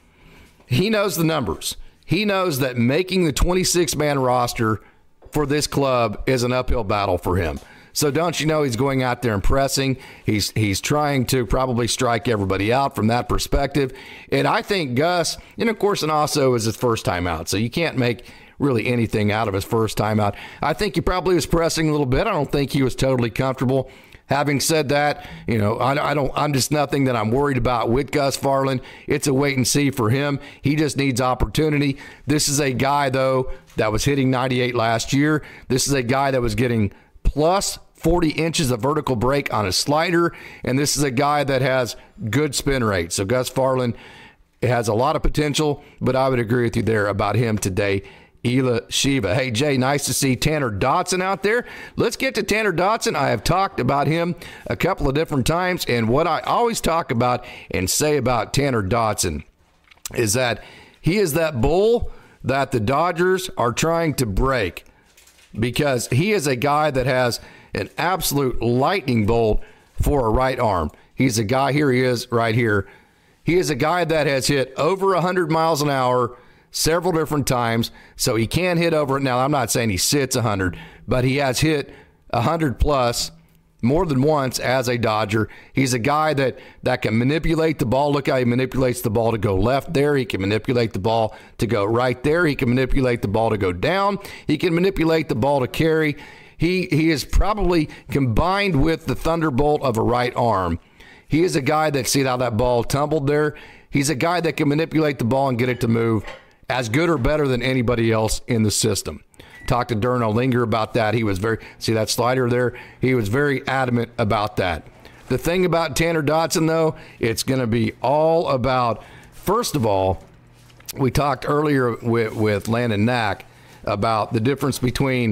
He knows the numbers. He knows that making the 26-man roster for this club is an uphill battle for him. So don't you know he's going out there and pressing. He's trying to probably strike everybody out from that perspective. And I think Gus, and of course, and also is his first time out, so you can't make really anything out of his first time out. I think he probably was pressing a little bit. I don't think he was totally comfortable. Having said that, you know, I'm just nothing that I'm worried about with Gus Varland. It's a wait and see for him. He just needs opportunity. This is a guy, though, that was hitting 98 last year. This is a guy that was getting plus 40 inches of vertical break on a slider, and this is a guy that has good spin rate. So Gus Varland has a lot of potential, but I would agree with you there about him today. Elisheva. Hey, Jay, nice to see Tanner Dotson out there. Let's get to Tanner Dotson. I have talked about him a couple of different times, and what I always talk about and say about Tanner Dotson is that he is that bull that the Dodgers are trying to break, because he is a guy that has an absolute lightning bolt for a right arm. He's a guy, here he is right here. He is a guy that has hit over 100 miles an hour several different times, so he can hit over it. Now, I'm not saying he sits 100, but he has hit 100 plus more than once as a Dodger. He's a guy that can manipulate the ball. Look how he manipulates the ball to go left there. He can manipulate the ball to go right there. He can manipulate the ball to go down. He can manipulate the ball to carry. He is probably, combined with the thunderbolt of a right arm, he is a guy that, see how that ball tumbled there? He's a guy that can manipulate the ball and get it to move as good or better than anybody else in the system. Talked to Darren Olinger about that. He was see that slider there? He was very adamant about that. The thing about Tanner Dotson, though, it's going to be all about, first of all, we talked earlier with Landon Knack about the difference between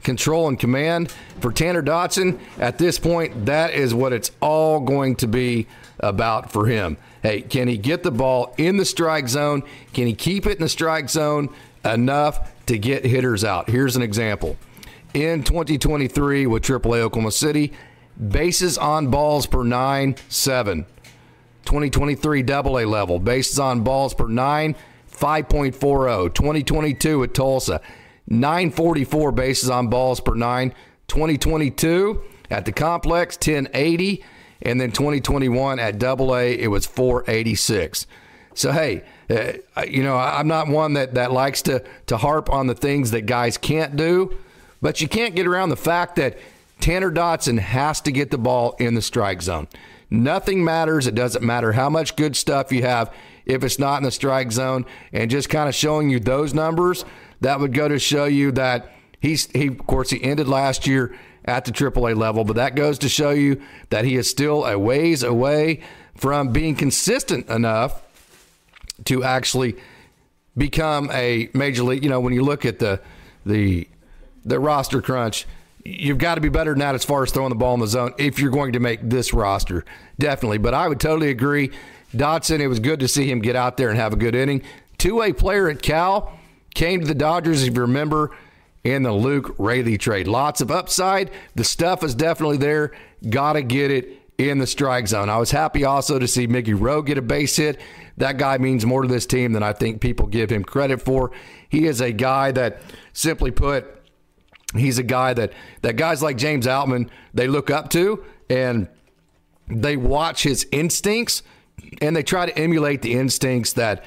control and command. For Tanner Dotson, at this point, that is what it's all going to be about for him. Hey, can he get the ball in the strike zone? Can he keep it in the strike zone enough to get hitters out? Here's an example. In 2023 with AAA Oklahoma City, bases on balls per 9, 7. 2023 AA level, bases on balls per 9, 5.40. 2022 at Tulsa, 944 bases on balls per 9. 2022 at the complex, 1080. And then 2021 at AA, it was 486. So, hey, I'm not one that likes to harp on the things that guys can't do, but you can't get around the fact that Tanner Dotson has to get the ball in the strike zone. Nothing matters. It doesn't matter how much good stuff you have if it's not in the strike zone. And just kind of showing you those numbers, that would go to show you that he ended last year at the AAA level, but that goes to show you that he is still a ways away from being consistent enough to actually become a major league. When you look at the roster crunch, you've got to be better than that as far as throwing the ball in the zone if you're going to make this roster, definitely. But I would totally agree. Dotson, it was good to see him get out there and have a good inning. Two-way player at Cal, came to the Dodgers, if you remember, in the Luke Raley trade. Lots of upside. The stuff is definitely there. Got to get it in the strike zone. I was happy also to see Mickey Rowe get a base hit. That guy means more to this team than I think people give him credit for. He is a guy that, simply put, he's a guy that guys like James Outman, they look up to, and they watch his instincts, and they try to emulate the instincts that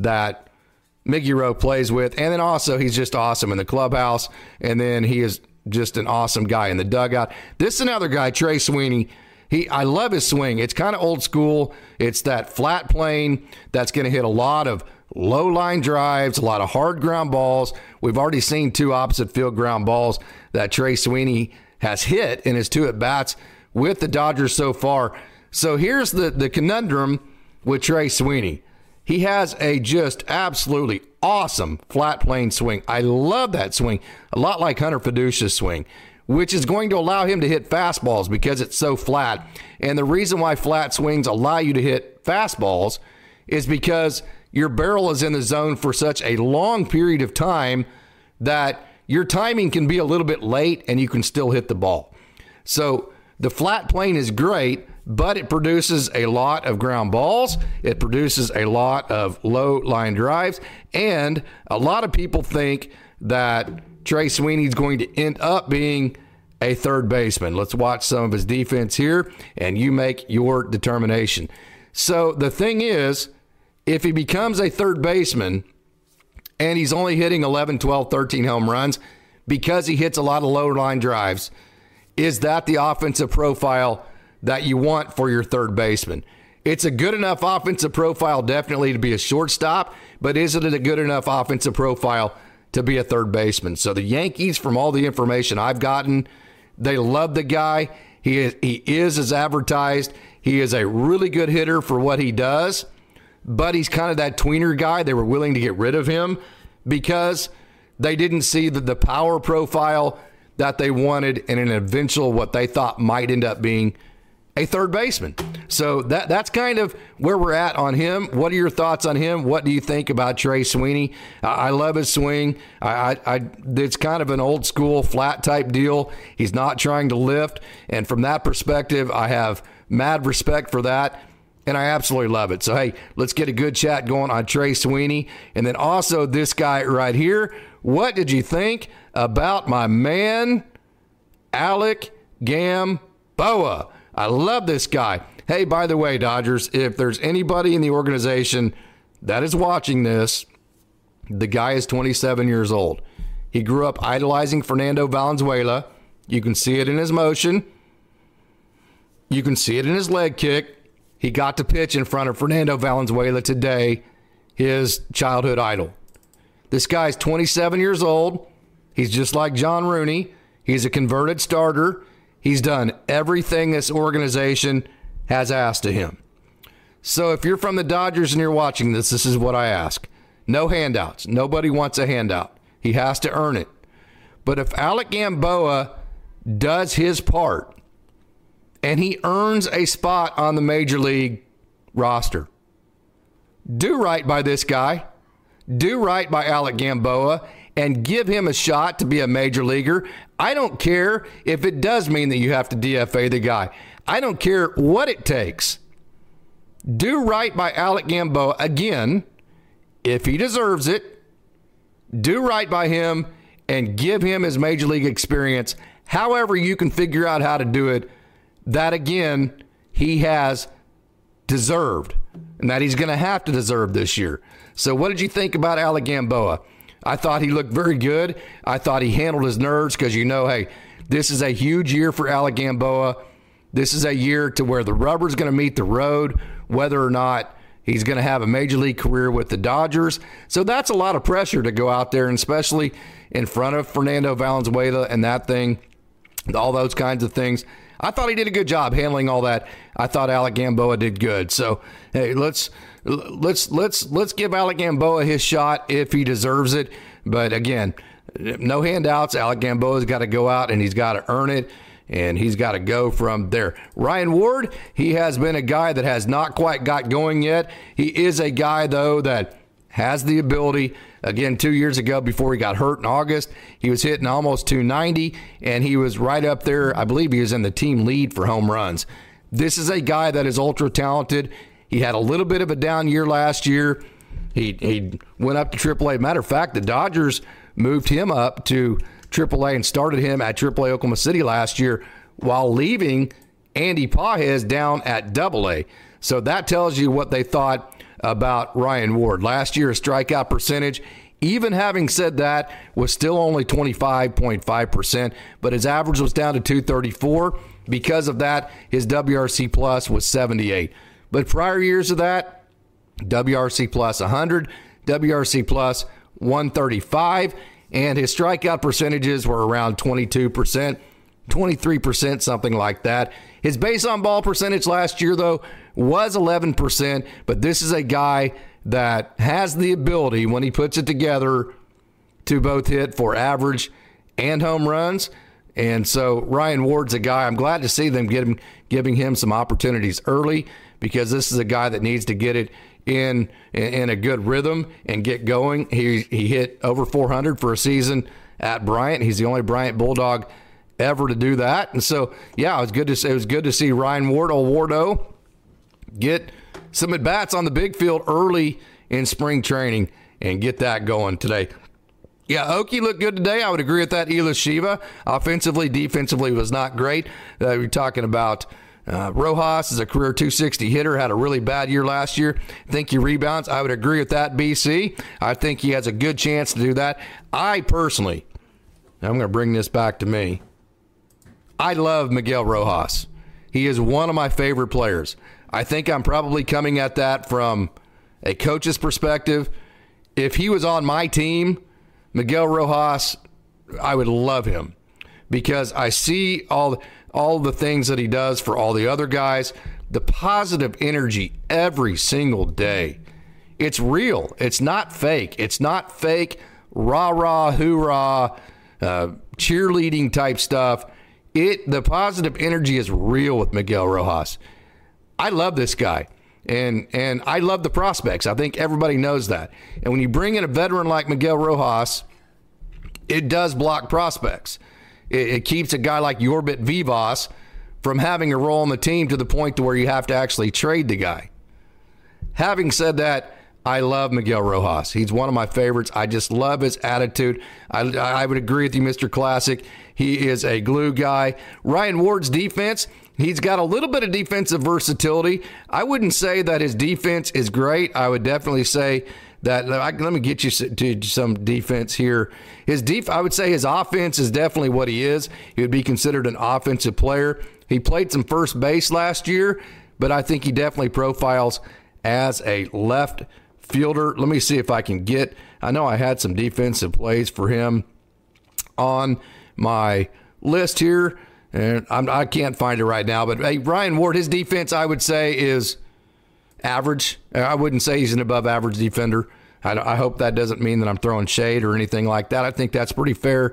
Mickey Rowe plays with. And then also he's just awesome in the clubhouse, and then he is just an awesome guy in the dugout. This is another guy, Trey Sweeney. I love his swing. It's kind of old school. It's that flat plane that's going to hit a lot of low line drives, a lot of hard ground balls. We've already seen 2 opposite field ground balls that Trey Sweeney has hit in his 2 at-bats with the Dodgers so far. So here's the conundrum with Trey Sweeney. He has a just absolutely awesome flat plane swing. I love that swing, a lot like Hunter Fiducia's swing, which is going to allow him to hit fastballs because it's so flat. And the reason why flat swings allow you to hit fastballs is because your barrel is in the zone for such a long period of time that your timing can be a little bit late and you can still hit the ball. So the flat plane is great, but it produces a lot of ground balls. It produces a lot of low line drives. And a lot of people think that Trey Sweeney is going to end up being a third baseman. Let's watch some of his defense here, and you make your determination. So the thing is, if he becomes a third baseman and he's only hitting 11, 12, 13 home runs because he hits a lot of low line drives, is that the offensive profile that you want for your third baseman? It's a good enough offensive profile definitely to be a shortstop, but is it a good enough offensive profile to be a third baseman? So the Yankees, from all the information I've gotten, they love the guy. He is as advertised. He is a really good hitter for what he does, but he's kind of that tweener guy. They were willing to get rid of him because they didn't see the power profile that they wanted in an eventual, what they thought might end up being a third baseman. So that's kind of where we're at on him. What are your thoughts on him? What do you think about Trey Sweeney? I love his swing. It's kind of an old school flat type deal. He's not trying to lift. And from that perspective, I have mad respect for that. And I absolutely love it. So, hey, let's get a good chat going on Trey Sweeney. And then also this guy right here. What did you think about my man, Alec Gamboa? I love this guy. Hey, by the way, Dodgers, if there's anybody in the organization that is watching this, the guy is 27 years old. He grew up idolizing Fernando Valenzuela. You can see it in his motion. You can see it in his leg kick. He got to pitch in front of Fernando Valenzuela today, his childhood idol. This guy's 27 years old. He's just like John Rooney. He's a converted starter. He's done everything this organization has asked of him. So if you're from the Dodgers and you're watching this, this is what I ask. No handouts. Nobody wants a handout. He has to earn it. But if Alec Gamboa does his part and he earns a spot on the major league roster, do right by this guy. Do right by Alec Gamboa and give him a shot to be a major leaguer. I don't care if it does mean that you have to DFA the guy. I don't care what it takes. Do right by Alec Gamboa. Again, if he deserves it, do right by him and give him his major league experience. However you can figure out how to do it, that again, he has deserved, and that he's going to have to deserve this year. So what did you think about Alec Gamboa? I thought he looked very good. I thought he handled his nerves because, hey, this is a huge year for Alec Gamboa. This is a year to where the rubber's going to meet the road, whether or not he's going to have a major league career with the Dodgers. So that's a lot of pressure to go out there, and especially in front of Fernando Valenzuela and that thing, all those kinds of things. I thought he did a good job handling all that. I thought Alec Gamboa did good. So, hey, let's give Alec Gamboa his shot if he deserves it. But again, no handouts. Alec Gamboa's got to go out and he's got to earn it, and he's got to go from there. Ryan Ward, he has been a guy that has not quite got going yet. He is a guy, though, that has the ability. Again, 2 years ago, before he got hurt in August, he was hitting almost 290, and he was right up there. I believe he was in the team lead for home runs. This is a guy that is ultra talented. He had a little bit of a down year last year. He went up to AAA. Matter of fact, the Dodgers moved him up to AAA and started him at AAA Oklahoma City last year while leaving Andy Pages down at AA. So that tells you what they thought about Ryan Ward. Last year, his strikeout percentage, even having said that, was still only 25.5%, but his average was down to 234. Because of that, his WRC plus was 78. But prior years of that, WRC plus 100, WRC plus 135, and his strikeout percentages were around 22%, 23%, something like that. His base on ball percentage last year, though, was 11%, but this is a guy that has the ability, when he puts it together, to both hit for average and home runs. And so Ryan Ward's a guy, I'm glad to see them giving him some opportunities early, because this is a guy that needs to get it in a good rhythm and get going. He hit over 400 for a season at Bryant. He's the only Bryant Bulldog ever to do that. And so, yeah, it was good to see Ryan Ward, old Wardo, get some at-bats on the big field early in spring training and get that going today. Yeah, Okie looked good today. I would agree with that. Ela Shiva, offensively, defensively, was not great. We're talking about Rojas is a career 260 hitter, had a really bad year last year. I think he rebounds. I would agree with that, BC. I think he has a good chance to do that. I personally, I'm going to bring this back to me, I love Miguel Rojas. He is one of my favorite players. I think I'm probably coming at that from a coach's perspective. If he was on my team, Miguel Rojas, I would love him, because I see all the things that he does for all the other guys, the positive energy every single day. It's real. It's not fake. It's not fake rah-rah, hoorah, cheerleading type stuff. The positive energy is real with Miguel Rojas. I love this guy, and I love the prospects. I think everybody knows that. And when you bring in a veteran like Miguel Rojas, it does block prospects. It keeps a guy like Yorbit Vivas from having a role on the team to the point to where you have to actually trade the guy. Having said that, I love Miguel Rojas. He's one of my favorites. I just love his attitude. I would agree with you, Mr. Classic. He is a glue guy. Ryan Ward's defense, he's got a little bit of defensive versatility. I wouldn't say that his defense is great. I would definitely say that, let me get you to some defense here. I would say his offense is definitely what he is. He would be considered an offensive player. He played some first base last year, but I think he definitely profiles as a left fielder. Let me see if I can I know I had some defensive plays for him on my list here, and I can't find it right now, but hey, Ryan Ward, his defense, I would say, is average. I wouldn't say he's an above average defender. I hope that doesn't mean that I'm throwing shade or anything like that. I think that's pretty fair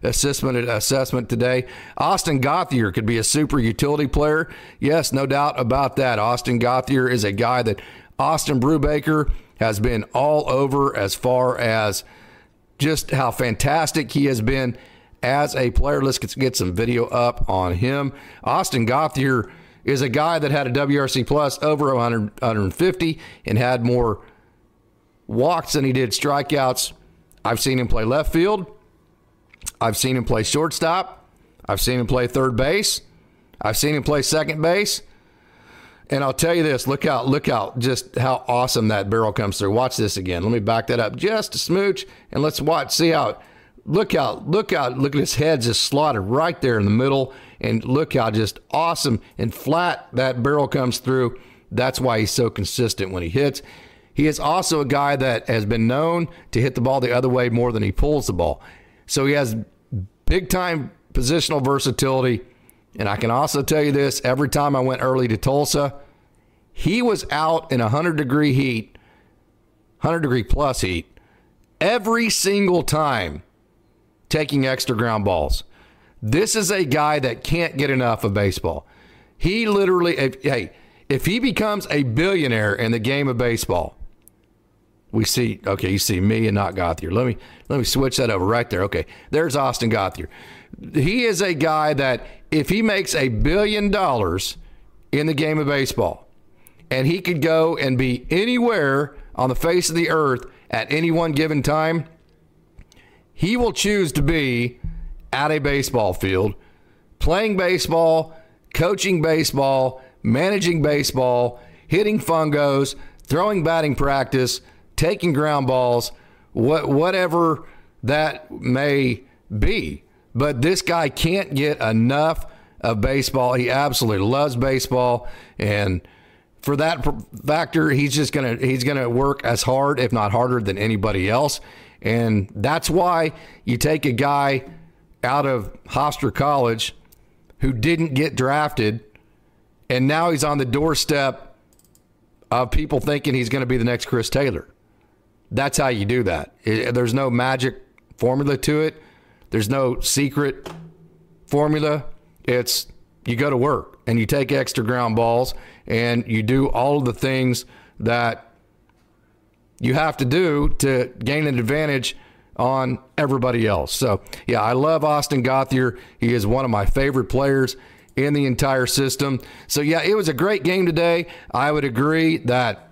assessment today. Austin Gauthier could be a super utility player. Yes, no doubt about that. Austin Gauthier is a guy that Austin Brubaker has been all over as far as just how fantastic he has been as a player. Let's get some video up on him. Austin Gauthier is a guy that had a WRC plus over 150 and had more walks than he did strikeouts. I've seen him play left field. I've seen him play shortstop. I've seen him play third base. I've seen him play second base. And I'll tell you this, look out, just how awesome that barrel comes through. Watch this again. Let me back that up just a smooch, and let's see how, look at his head just slotted right there in the middle, and look how just awesome and flat that barrel comes through. That's why he's so consistent when he hits. He is also a guy that has been known to hit the ball the other way more than he pulls the ball. So he has big-time positional versatility. And I can also tell you this, every time I went early to Tulsa, he was out in 100-degree heat, 100-degree plus heat, every single time taking extra ground balls. This is a guy that can't get enough of baseball. He literally, if he becomes a billionaire in the game of baseball, you see me and not Gauthier. Let me switch that over right there. Okay, there's Austin Gauthier. He is a guy that if he makes $1 billion in the game of baseball, and he could go and be anywhere on the face of the earth at any one given time, he will choose to be at a baseball field, playing baseball, coaching baseball, managing baseball, hitting fungos, throwing batting practice, taking ground balls, whatever that may be. But this guy can't get enough of baseball. He absolutely loves baseball, and for that factor, he's gonna work as hard, if not harder, than anybody else. And that's why you take a guy out of Hofstra College who didn't get drafted, and now he's on the doorstep of people thinking he's going to be the next Chris Taylor. That's how you do that. There's no magic formula to it. There's no secret formula. It's you go to work and you take extra ground balls and you do all of the things that you have to do to gain an advantage on everybody else. So, yeah, I love Austin Gauthier. He is one of my favorite players in the entire system. So, yeah, it was a great game today. I would agree that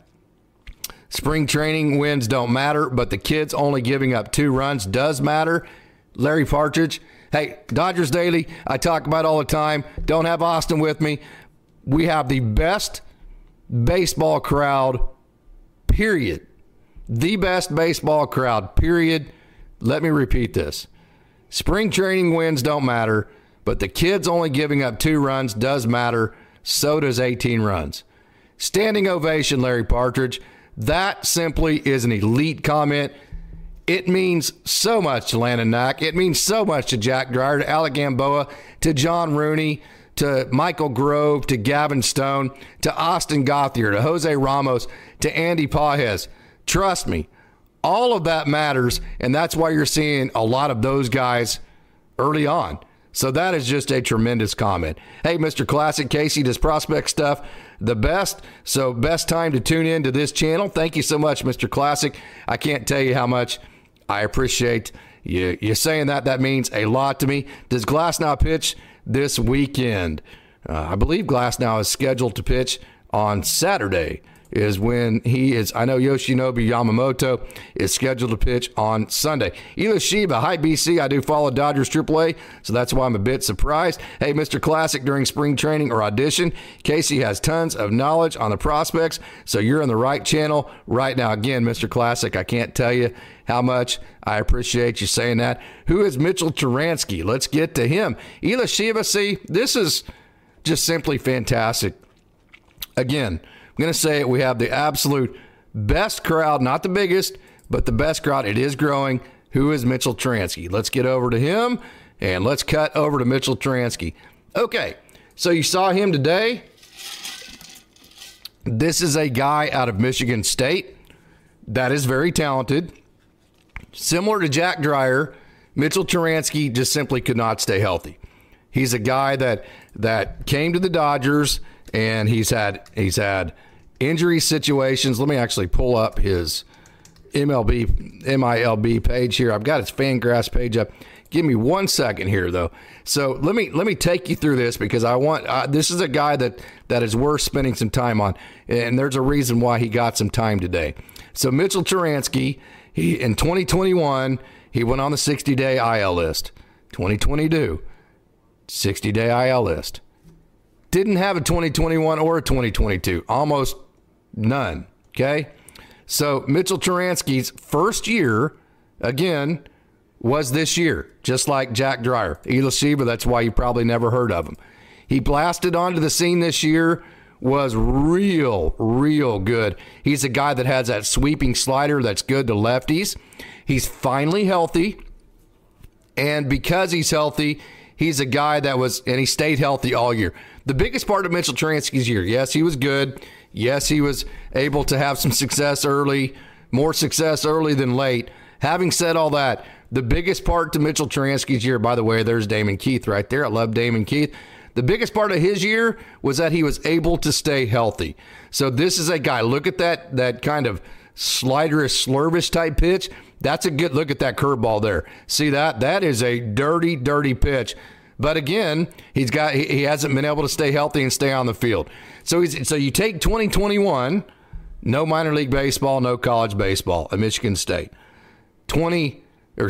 spring training wins don't matter, but the kids only giving up 2 runs does matter. Larry Partridge, hey, Dodgers Daily, I talk about all the time. Don't have Austin with me. We have the best baseball crowd, period. The best baseball crowd, period. Let me repeat this. Spring training wins don't matter, but the kids only giving up 2 runs does matter. So does 18 runs. Standing ovation, Larry Partridge. That simply is an elite comment. It means so much to Landon Knack. It means so much to Jack Dreyer, to Alec Gamboa, to John Rooney, to Michael Grove, to Gavin Stone, to Austin Gauthier, to Jose Ramos, to Andy Pages. Trust me, all of that matters, and that's why you're seeing a lot of those guys early on. So that is just a tremendous comment. Hey, Mr. Classic, Casey, does prospect stuff the best? So best time to tune in to this channel. Thank you so much, Mr. Classic. I can't tell you how much I appreciate you saying that. That means a lot to me. Does Glasnow pitch this weekend? I believe Glasnow is scheduled to pitch on Saturday. Is when he is. I know Yoshinobu Yamamoto is scheduled to pitch on Sunday. Ela Shiba, hi BC. I do follow Dodgers AAA, so that's why I'm a bit surprised. Hey, Mr. Classic, during spring training or audition, Casey has tons of knowledge on the prospects, so you're on the right channel right now. Again, Mr. Classic, I can't tell you how much I appreciate you saying that. Who is Mitchell Turansky? Let's get to him. Ela Shiba, see, this is just simply fantastic. Again, I'm going to say it. We have the absolute best crowd, not the biggest, but the best crowd. It is growing. Who is Mitchell Turansky? Let's get over to him, and let's cut over to Mitchell Turansky. Okay, so you saw him today. This is a guy out of Michigan State that is very talented. Similar to Jack Dreyer, Mitchell Turansky just simply could not stay healthy. He's a guy that came to the Dodgers, and he's had injury situations. Let me actually pull up his MILB page here. I've got his Fangraphs page up. Give me 1 second here, though. So let me take you through this, because I want this is a guy that is worth spending some time on, and there's a reason why he got some time today. So Mitchell Turansky, in 2021, he went on the 60-day IL list. 2022, 60-day IL list. Didn't have a 2021 or a 2022, almost none. Okay, so Mitchell Turansky's first year, again, was this year, just like Jack Dreyer. Ela Shiva, that's why you probably never heard of him. He blasted onto the scene this year, was real good. He's a guy that has that sweeping slider that's good to lefties. He's finally healthy, and because he's healthy, he's a guy and he stayed healthy all year. The biggest part of Mitchell Turansky's year, yes, he was good. Yes, he was able to have some success early, more success early than late. Having said all that, the biggest part to Mitchell Turansky's year, by the way, there's Damon Keith right there. I love Damon Keith. The biggest part of his year was that he was able to stay healthy. So this is a guy, look at that kind of sliderish, slurvish type pitch. That's a good look at that curveball there. See that? That is a dirty pitch. But again, he hasn't been able to stay healthy and stay on the field. So you take 2021, no minor league baseball, no college baseball at Michigan State. 2020.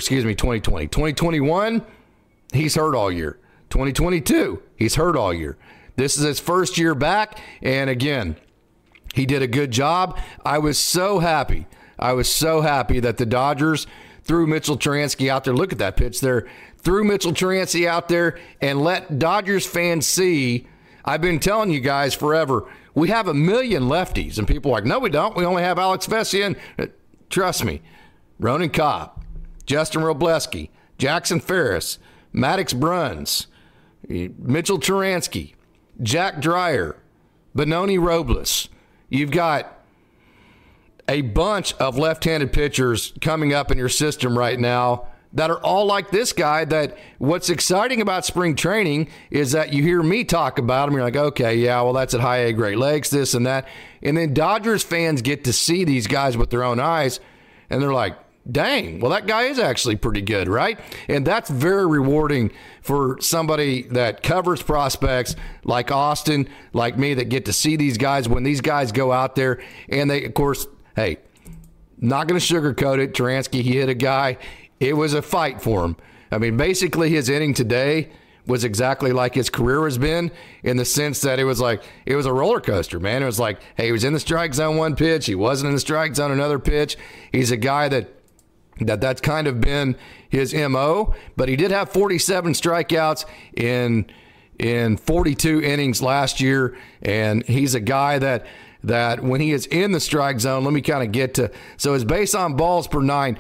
2021, he's hurt all year. 2022, he's hurt all year. This is his first year back, and again, he did a good job. I was so happy that the Dodgers threw Mitchell Turansky out there. Look at that pitch there. Threw Mitchell Turansky out there and let Dodgers fans see. I've been telling you guys forever, we have 1 million lefties, and people are like, no, we don't. We only have Alex Vesia. Trust me, Ronan Cobb, Justin Robleski, Jackson Ferris, Maddox Bruns, Mitchell Turansky, Jack Dreyer, Benoni Robles. You've got a bunch of left-handed pitchers coming up in your system right now that are all like this guy. That what's exciting about spring training is that you hear me talk about him. You're like, okay, yeah, well, that's at high A, Great Lakes, this and that. And then Dodgers fans get to see these guys with their own eyes, and they're like, dang, well, that guy is actually pretty good, right? And that's very rewarding for somebody that covers prospects like Austin, like me, that get to see these guys when these guys go out there. And they, of course, hey, not going to sugarcoat it. Turansky, he hit a guy. It was a fight for him. I mean, basically his inning today was exactly like his career has been, in the sense that it was a roller coaster, man. It was like, hey, he was in the strike zone one pitch. He wasn't in the strike zone another pitch. He's a guy that's kind of been his MO, but he did have 47 strikeouts in 42 innings last year, and he's a guy that when he is in the strike zone, let me kind of get to, so his base on balls per nine,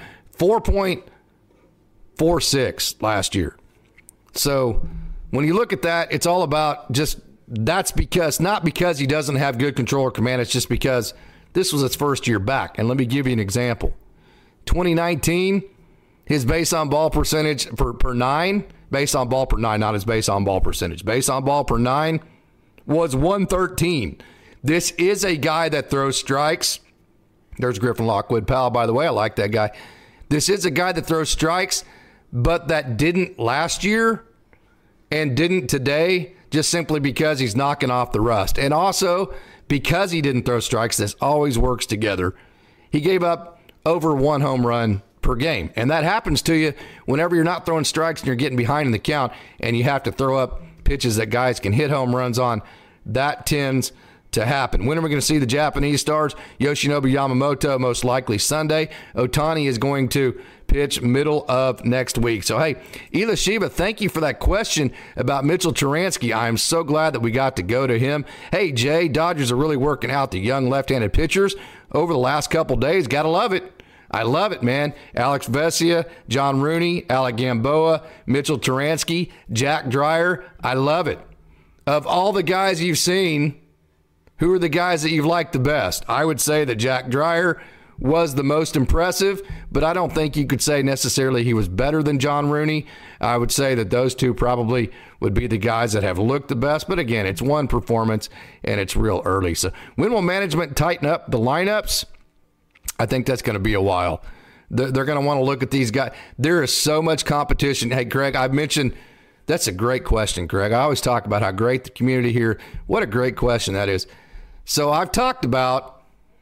4.46 last year. So when you look at that, it's all about just, that's because, not because he doesn't have good control or command, it's just because this was his first year back. And let me give you an example. 2019, his base on ball percentage per nine, base on ball per nine, not his base on ball percentage, base on ball per nine was 113. This is a guy that throws strikes. There's Griffin Lockwood Powell, by the way. I like that guy. This is a guy that throws strikes, but that didn't last year and didn't today, just simply because he's knocking off the rust. And also, because he didn't throw strikes, this always works together. He gave up over one home run per game. And that happens to you whenever you're not throwing strikes and you're getting behind in the count and you have to throw up pitches that guys can hit home runs on. That tends to happen. When are we going to see the Japanese stars? Yoshinobu Yamamoto, most likely Sunday. Ohtani is going to pitch middle of next week. So, hey, Ela Shiva, thank you for that question about Mitchell Turansky. I am so glad that we got to go to him. Hey, Jay, Dodgers are really working out the young left-handed pitchers over the last couple days. Got to love it. I love it, man. Alex Vesia, John Rooney, Alec Gamboa, Mitchell Turansky, Jack Dreyer. I love it. Of all the guys you've seen, who are the guys that you've liked the best? I would say that Jack Dreyer was the most impressive, but I don't think you could say necessarily he was better than John Rooney. I would say that those two probably would be the guys that have looked the best. But again, it's one performance and it's real early. So when will management tighten up the lineups? I think that's going to be a while. They're going to want to look at these guys. There is so much competition. Hey, Greg, I mentioned that's a great question, Greg. I always talk about how great the community here. What a great question that is. So I've talked about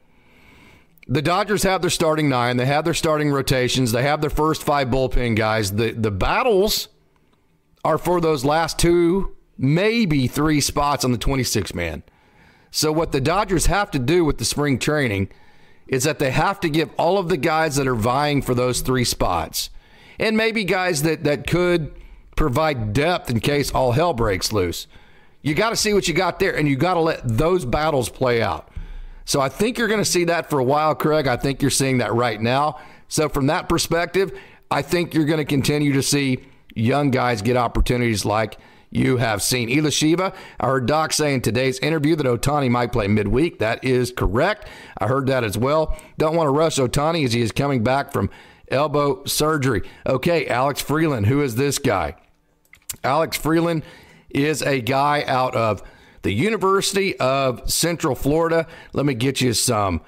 the Dodgers have their starting 9. They have their starting rotations. They have their first 5 bullpen guys. The battles are for those last 2, maybe 3 spots on the 26-man. So what the Dodgers have to do with the spring training is that they have to give all of the guys that are vying for those 3 spots, and maybe guys that could provide depth in case all hell breaks loose. You got to see what you got there, and you got to let those battles play out. So I think you're going to see that for a while, Craig. I think you're seeing that right now. So from that perspective, I think you're going to continue to see young guys get opportunities like you have seen. Ela Shiva, I heard Doc say in today's interview that Ohtani might play midweek. That is correct. I heard that as well. Don't want to rush Ohtani as he is coming back from elbow surgery. Okay, Alex Freeland. Who is this guy? Alex Freeland is a guy out of the University of Central Florida. Let me get you some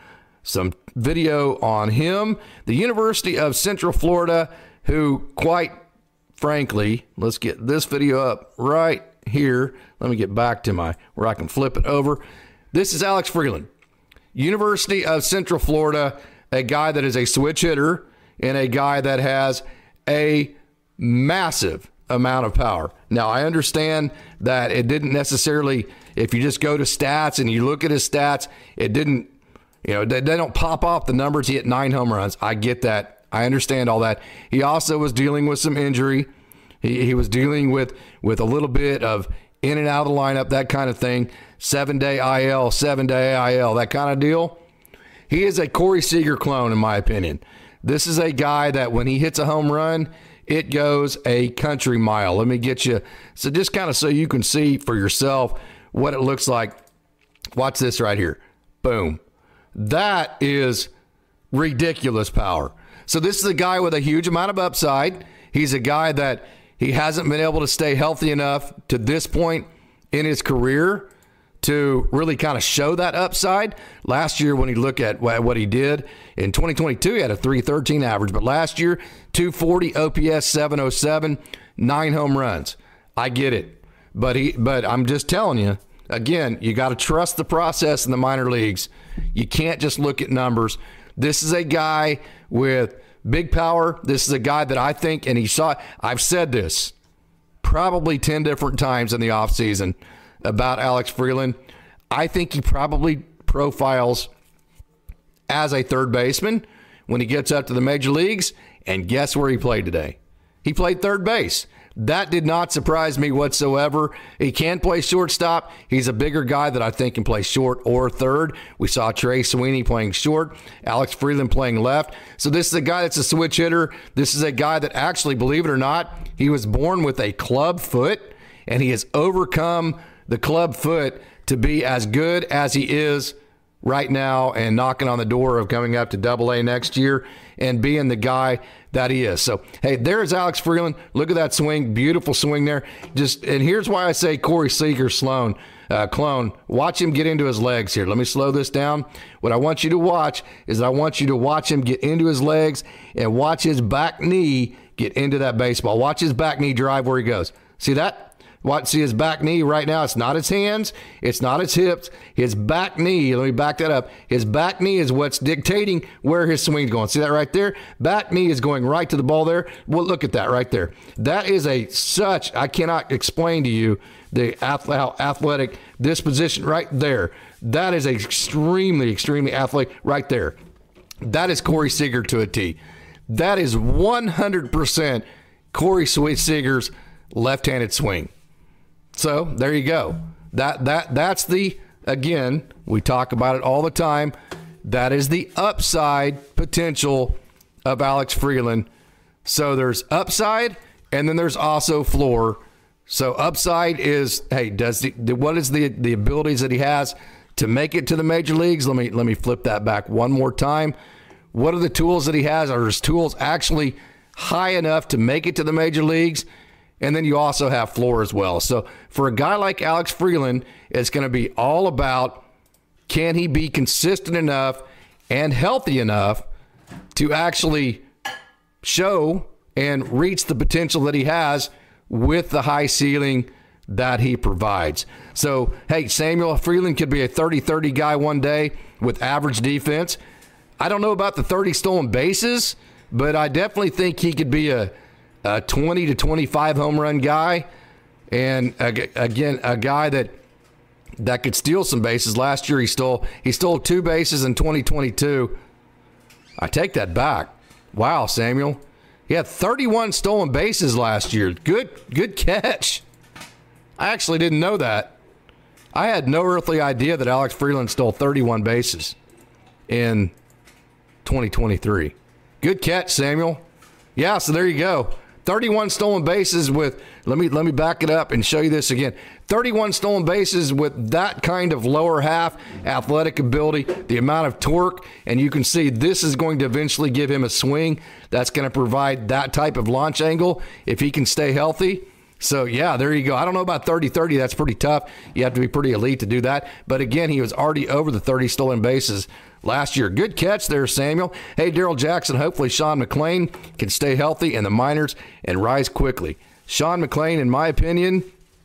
video on him. The University of Central Florida, who quite frankly, let's get this video up right here. Let me get back to where I can flip it over. This is Alex Freeland, University of Central Florida, a guy that is a switch hitter and a guy that has a massive amount of power. Now, I understand that it didn't necessarily, if you just go to stats and you look at his stats, it didn't, they don't pop off the numbers. He hit 9 home runs. I get that. I understand all that. He also was dealing with some injury. He was dealing with a little bit of in and out of the lineup, that kind of thing. 7-day IL, 7-day IL, that kind of deal. He is a Corey Seager clone, in my opinion. This is a guy that when he hits a home run, it goes a country mile. Let me get you. So just kind of so you can see for yourself what it looks like. Watch this right here. Boom. That is ridiculous power. So this is a guy with a huge amount of upside. He's a guy that he hasn't been able to stay healthy enough to this point in his career to really kind of show that upside. Last year, when you look at what he did in 2022, he had a 313 average. But last year, 240 OPS, 707, 9 home runs. I get it. But I'm just telling you, again, you got to trust the process in the minor leagues. You can't just look at numbers. This is a guy with big power. This is a guy that I think, and I've said this probably 10 different times in the offseason about Alex Freeland. I think he probably profiles as a third baseman when he gets up to the major leagues. And guess where he played today? He played third base. That did not surprise me whatsoever. He can play shortstop. He's a bigger guy that I think can play short or third. We saw Trey Sweeney playing short, Alex Freeland playing left. So this is a guy that's a switch hitter. This is a guy that actually, believe it or not, he was born with a club foot, and he has overcome the club foot to be as good as he is right now and knocking on the door of coming up to Double-A next year and being the guy that he is. So, hey, there's Alex Freeland. Look at that swing. Beautiful swing there. And here's why I say Corey Seager clone. Watch him get into his legs here. Let me slow this down. What I want you to watch is I want you to watch him get into his legs and watch his back knee get into that baseball. Watch his back knee drive where he goes. See that? See his back knee right now. It's not his hands. It's not his hips. His back knee, let me back that up. His back knee is what's dictating where his swing's going. See that right there? Back knee is going right to the ball there. Well, look at that right there. That is I cannot explain to you how athletic this position right there. That is extremely, extremely athletic right there. That is Corey Seager to a T. That is 100% Corey Seager's left-handed swing. So there you go. That's again, we talk about it all the time. That is the upside potential of Alex Freeland. So there's upside, and then there's also floor. So upside is, hey, what is the abilities that he has to make it to the major leagues? Let me flip that back one more time. What are the tools that he has? Are his tools actually high enough to make it to the major leagues? And then you also have floor as well. So for a guy like Alex Freeland, it's going to be all about, can he be consistent enough and healthy enough to actually show and reach the potential that he has with the high ceiling that he provides. So, hey, Samuel Freeland could be a 30-30 guy one day with average defense. I don't know about the 30 stolen bases, but I definitely think he could be a 20 to 25 home run guy. And again, a guy that could steal some bases. Last year he stole 2 bases in 2022. I take that back. Wow, Samuel. He had 31 stolen bases last year. Good catch. I actually didn't know that. I had no earthly idea that Alex Freeland stole 31 bases in 2023. Good catch, Samuel. Yeah, so there you go. 31 stolen bases with, let me back it up and show you this again. 31 stolen bases with that kind of lower half athletic ability, the amount of torque, and you can see this is going to eventually give him a swing that's going to provide that type of launch angle if he can stay healthy. So, yeah, there you go. I don't know about 30-30. That's pretty tough. You have to be pretty elite to do that. But, again, he was already over the 30 stolen bases last year. Good catch there, Samuel. Hey, Daryl Jackson, hopefully Sean McClain can stay healthy in the minors and rise quickly. Sean McClain, in my opinion,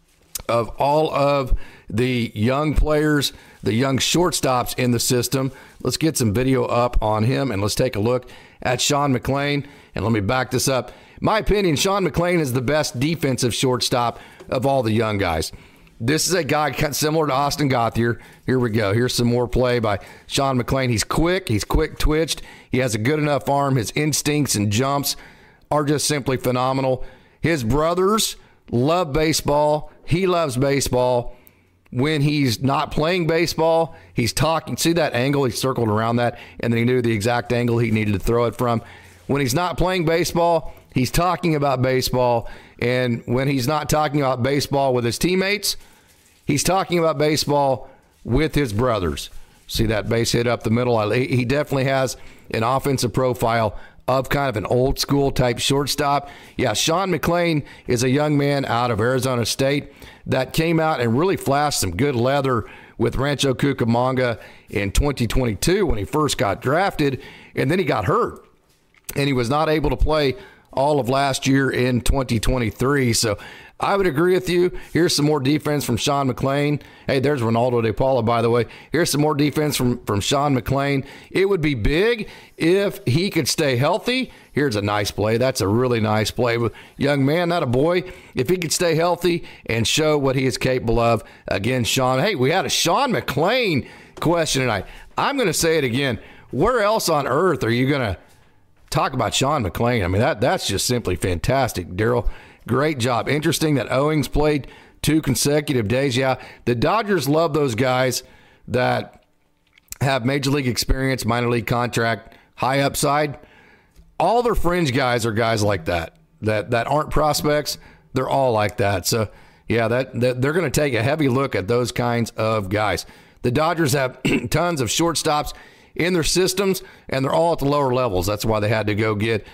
of all of the young players, the young shortstops in the system, let's get some video up on him, and let's take a look at Sean McClain. And let me back this up. My opinion, Sean McClain is the best defensive shortstop of all the young guys. This is a guy similar to Austin Gauthier. Here we go. Here's some more play by Sean McClain. He's quick-twitched. He has a good enough arm. His instincts and jumps are just simply phenomenal. His brothers love baseball. He loves baseball. When he's not playing baseball, he's talking. See that angle? He circled around that, and then he knew the exact angle he needed to throw it from. When he's not playing baseball, he's talking about baseball. And when he's not talking about baseball with his teammates, he's talking about baseball with his brothers. See that base hit up the middle? He definitely has an offensive profile of kind of an old school type shortstop. Yeah, Sean McClain is a young man out of Arizona State that came out and really flashed some good leather with Rancho Cucamonga in 2022 when he first got drafted, and then he got hurt. And he was not able to play all of last year in 2023. So I would agree with you. Here's some more defense from Sean McClain. Hey, there's Ronaldo De Paula, by the way. Here's some more defense from Sean McClain. It would be big if he could stay healthy. Here's a nice play. That's a really nice play. Young man, not a boy. If he could stay healthy and show what he is capable of. Again, Sean. Hey, we had a Sean McClain question tonight. I'm going to say it again. Where else on earth are you going to talk about Sean McClain? I mean, that's just simply fantastic, Daryl. Great job. Interesting that Owings played 2 consecutive days. Yeah, the Dodgers love those guys that have major league experience, minor league contract, high upside. All their fringe guys are guys like that aren't prospects. They're all like that. So, yeah, that they're going to take a heavy look at those kinds of guys. The Dodgers have tons of shortstops in their systems, and they're all at the lower levels. That's why they had to go get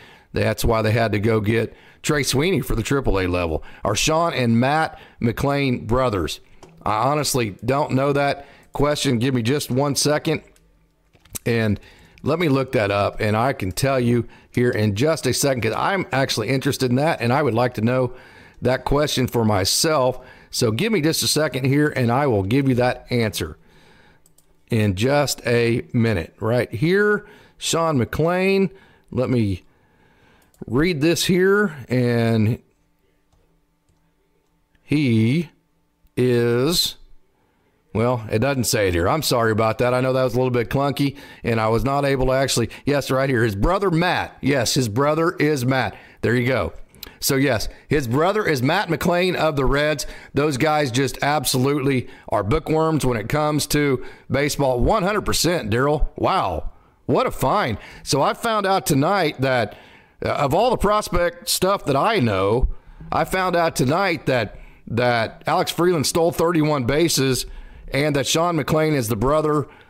Trey Sweeney for the AAA level. Are Sean and Matt McClain brothers? I honestly don't know that question. Give me just 1 second, and let me look that up, and I can tell you here in just a second, because I'm actually interested in that, and I would like to know that question for myself. So give me just a second here, and I will give you that answer in just a minute. Right here, Sean McClain. Let me read this here, and he is, well, it doesn't say it here. I'm sorry about that. I know that was a little bit clunky, and I was not able to actually, yes, right here, his brother Matt. Yes, his brother is Matt. There you go. So, yes, his brother is Matt McClain of the Reds. Those guys just absolutely are bookworms when it comes to baseball. 100%, Daryl. Wow, what a find. So I found out tonight that of all the prospect stuff that I know, I found out tonight that Alex Freeland stole 31 bases and that Sean McClain is the brother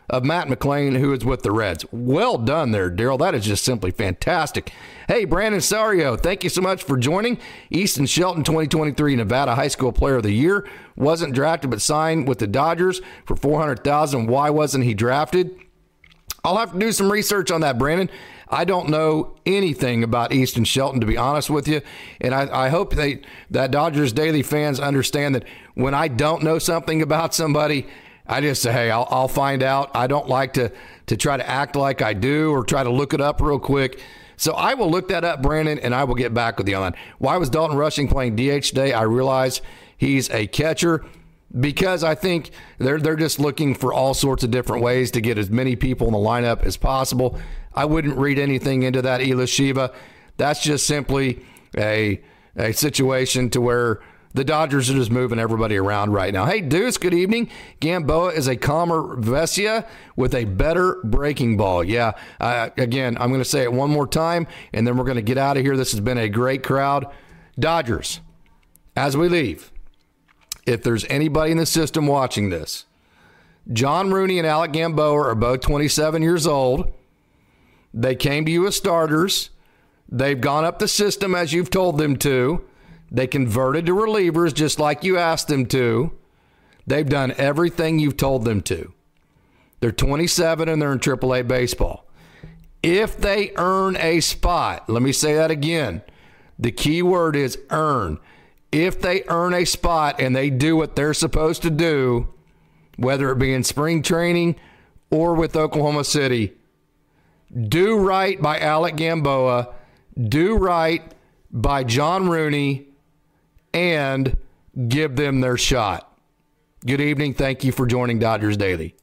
of Matt McLain, who is with the Reds. Well done there, Daryl. That is just simply fantastic. Hey, Brandon Sario, thank you so much for joining. Easton Shelton, 2023 Nevada High School Player of the Year. Wasn't drafted but signed with the Dodgers for $400,000. Why wasn't he drafted? I'll have to do some research on that, Brandon. I don't know anything about Easton Shelton, to be honest with you. And I hope that Dodgers Daily fans understand that when I don't know something about somebody, I just say, hey, I'll find out. I don't like to try to act like I do or try to look it up real quick. So I will look that up, Brandon, and I will get back with you on that. Why was Dalton Rushing playing DH today? I realize he's a catcher because I think they're just looking for all sorts of different ways to get as many people in the lineup as possible. I wouldn't read anything into that, Ela Shiva. That's just simply a situation to where the Dodgers are just moving everybody around right now. Hey, Deuce, good evening. Gamboa is a calmer Vesia with a better breaking ball. Yeah, again, I'm going to say it one more time, and then we're going to get out of here. This has been a great crowd. Dodgers, as we leave, if there's anybody in the system watching this, John Rooney and Alec Gamboa are both 27 years old. They came to you as starters. They've gone up the system as you've told them to. They converted to relievers just like you asked them to. They've done everything you've told them to. They're 27 and they're in AAA baseball. If they earn a spot, let me say that again. The key word is earn. If they earn a spot and they do what they're supposed to do, whether it be in spring training or with Oklahoma City, do right by Alec Gamboa, do right by John Rooney, and give them their shot. Good evening. Thank you for joining Dodgers Daily.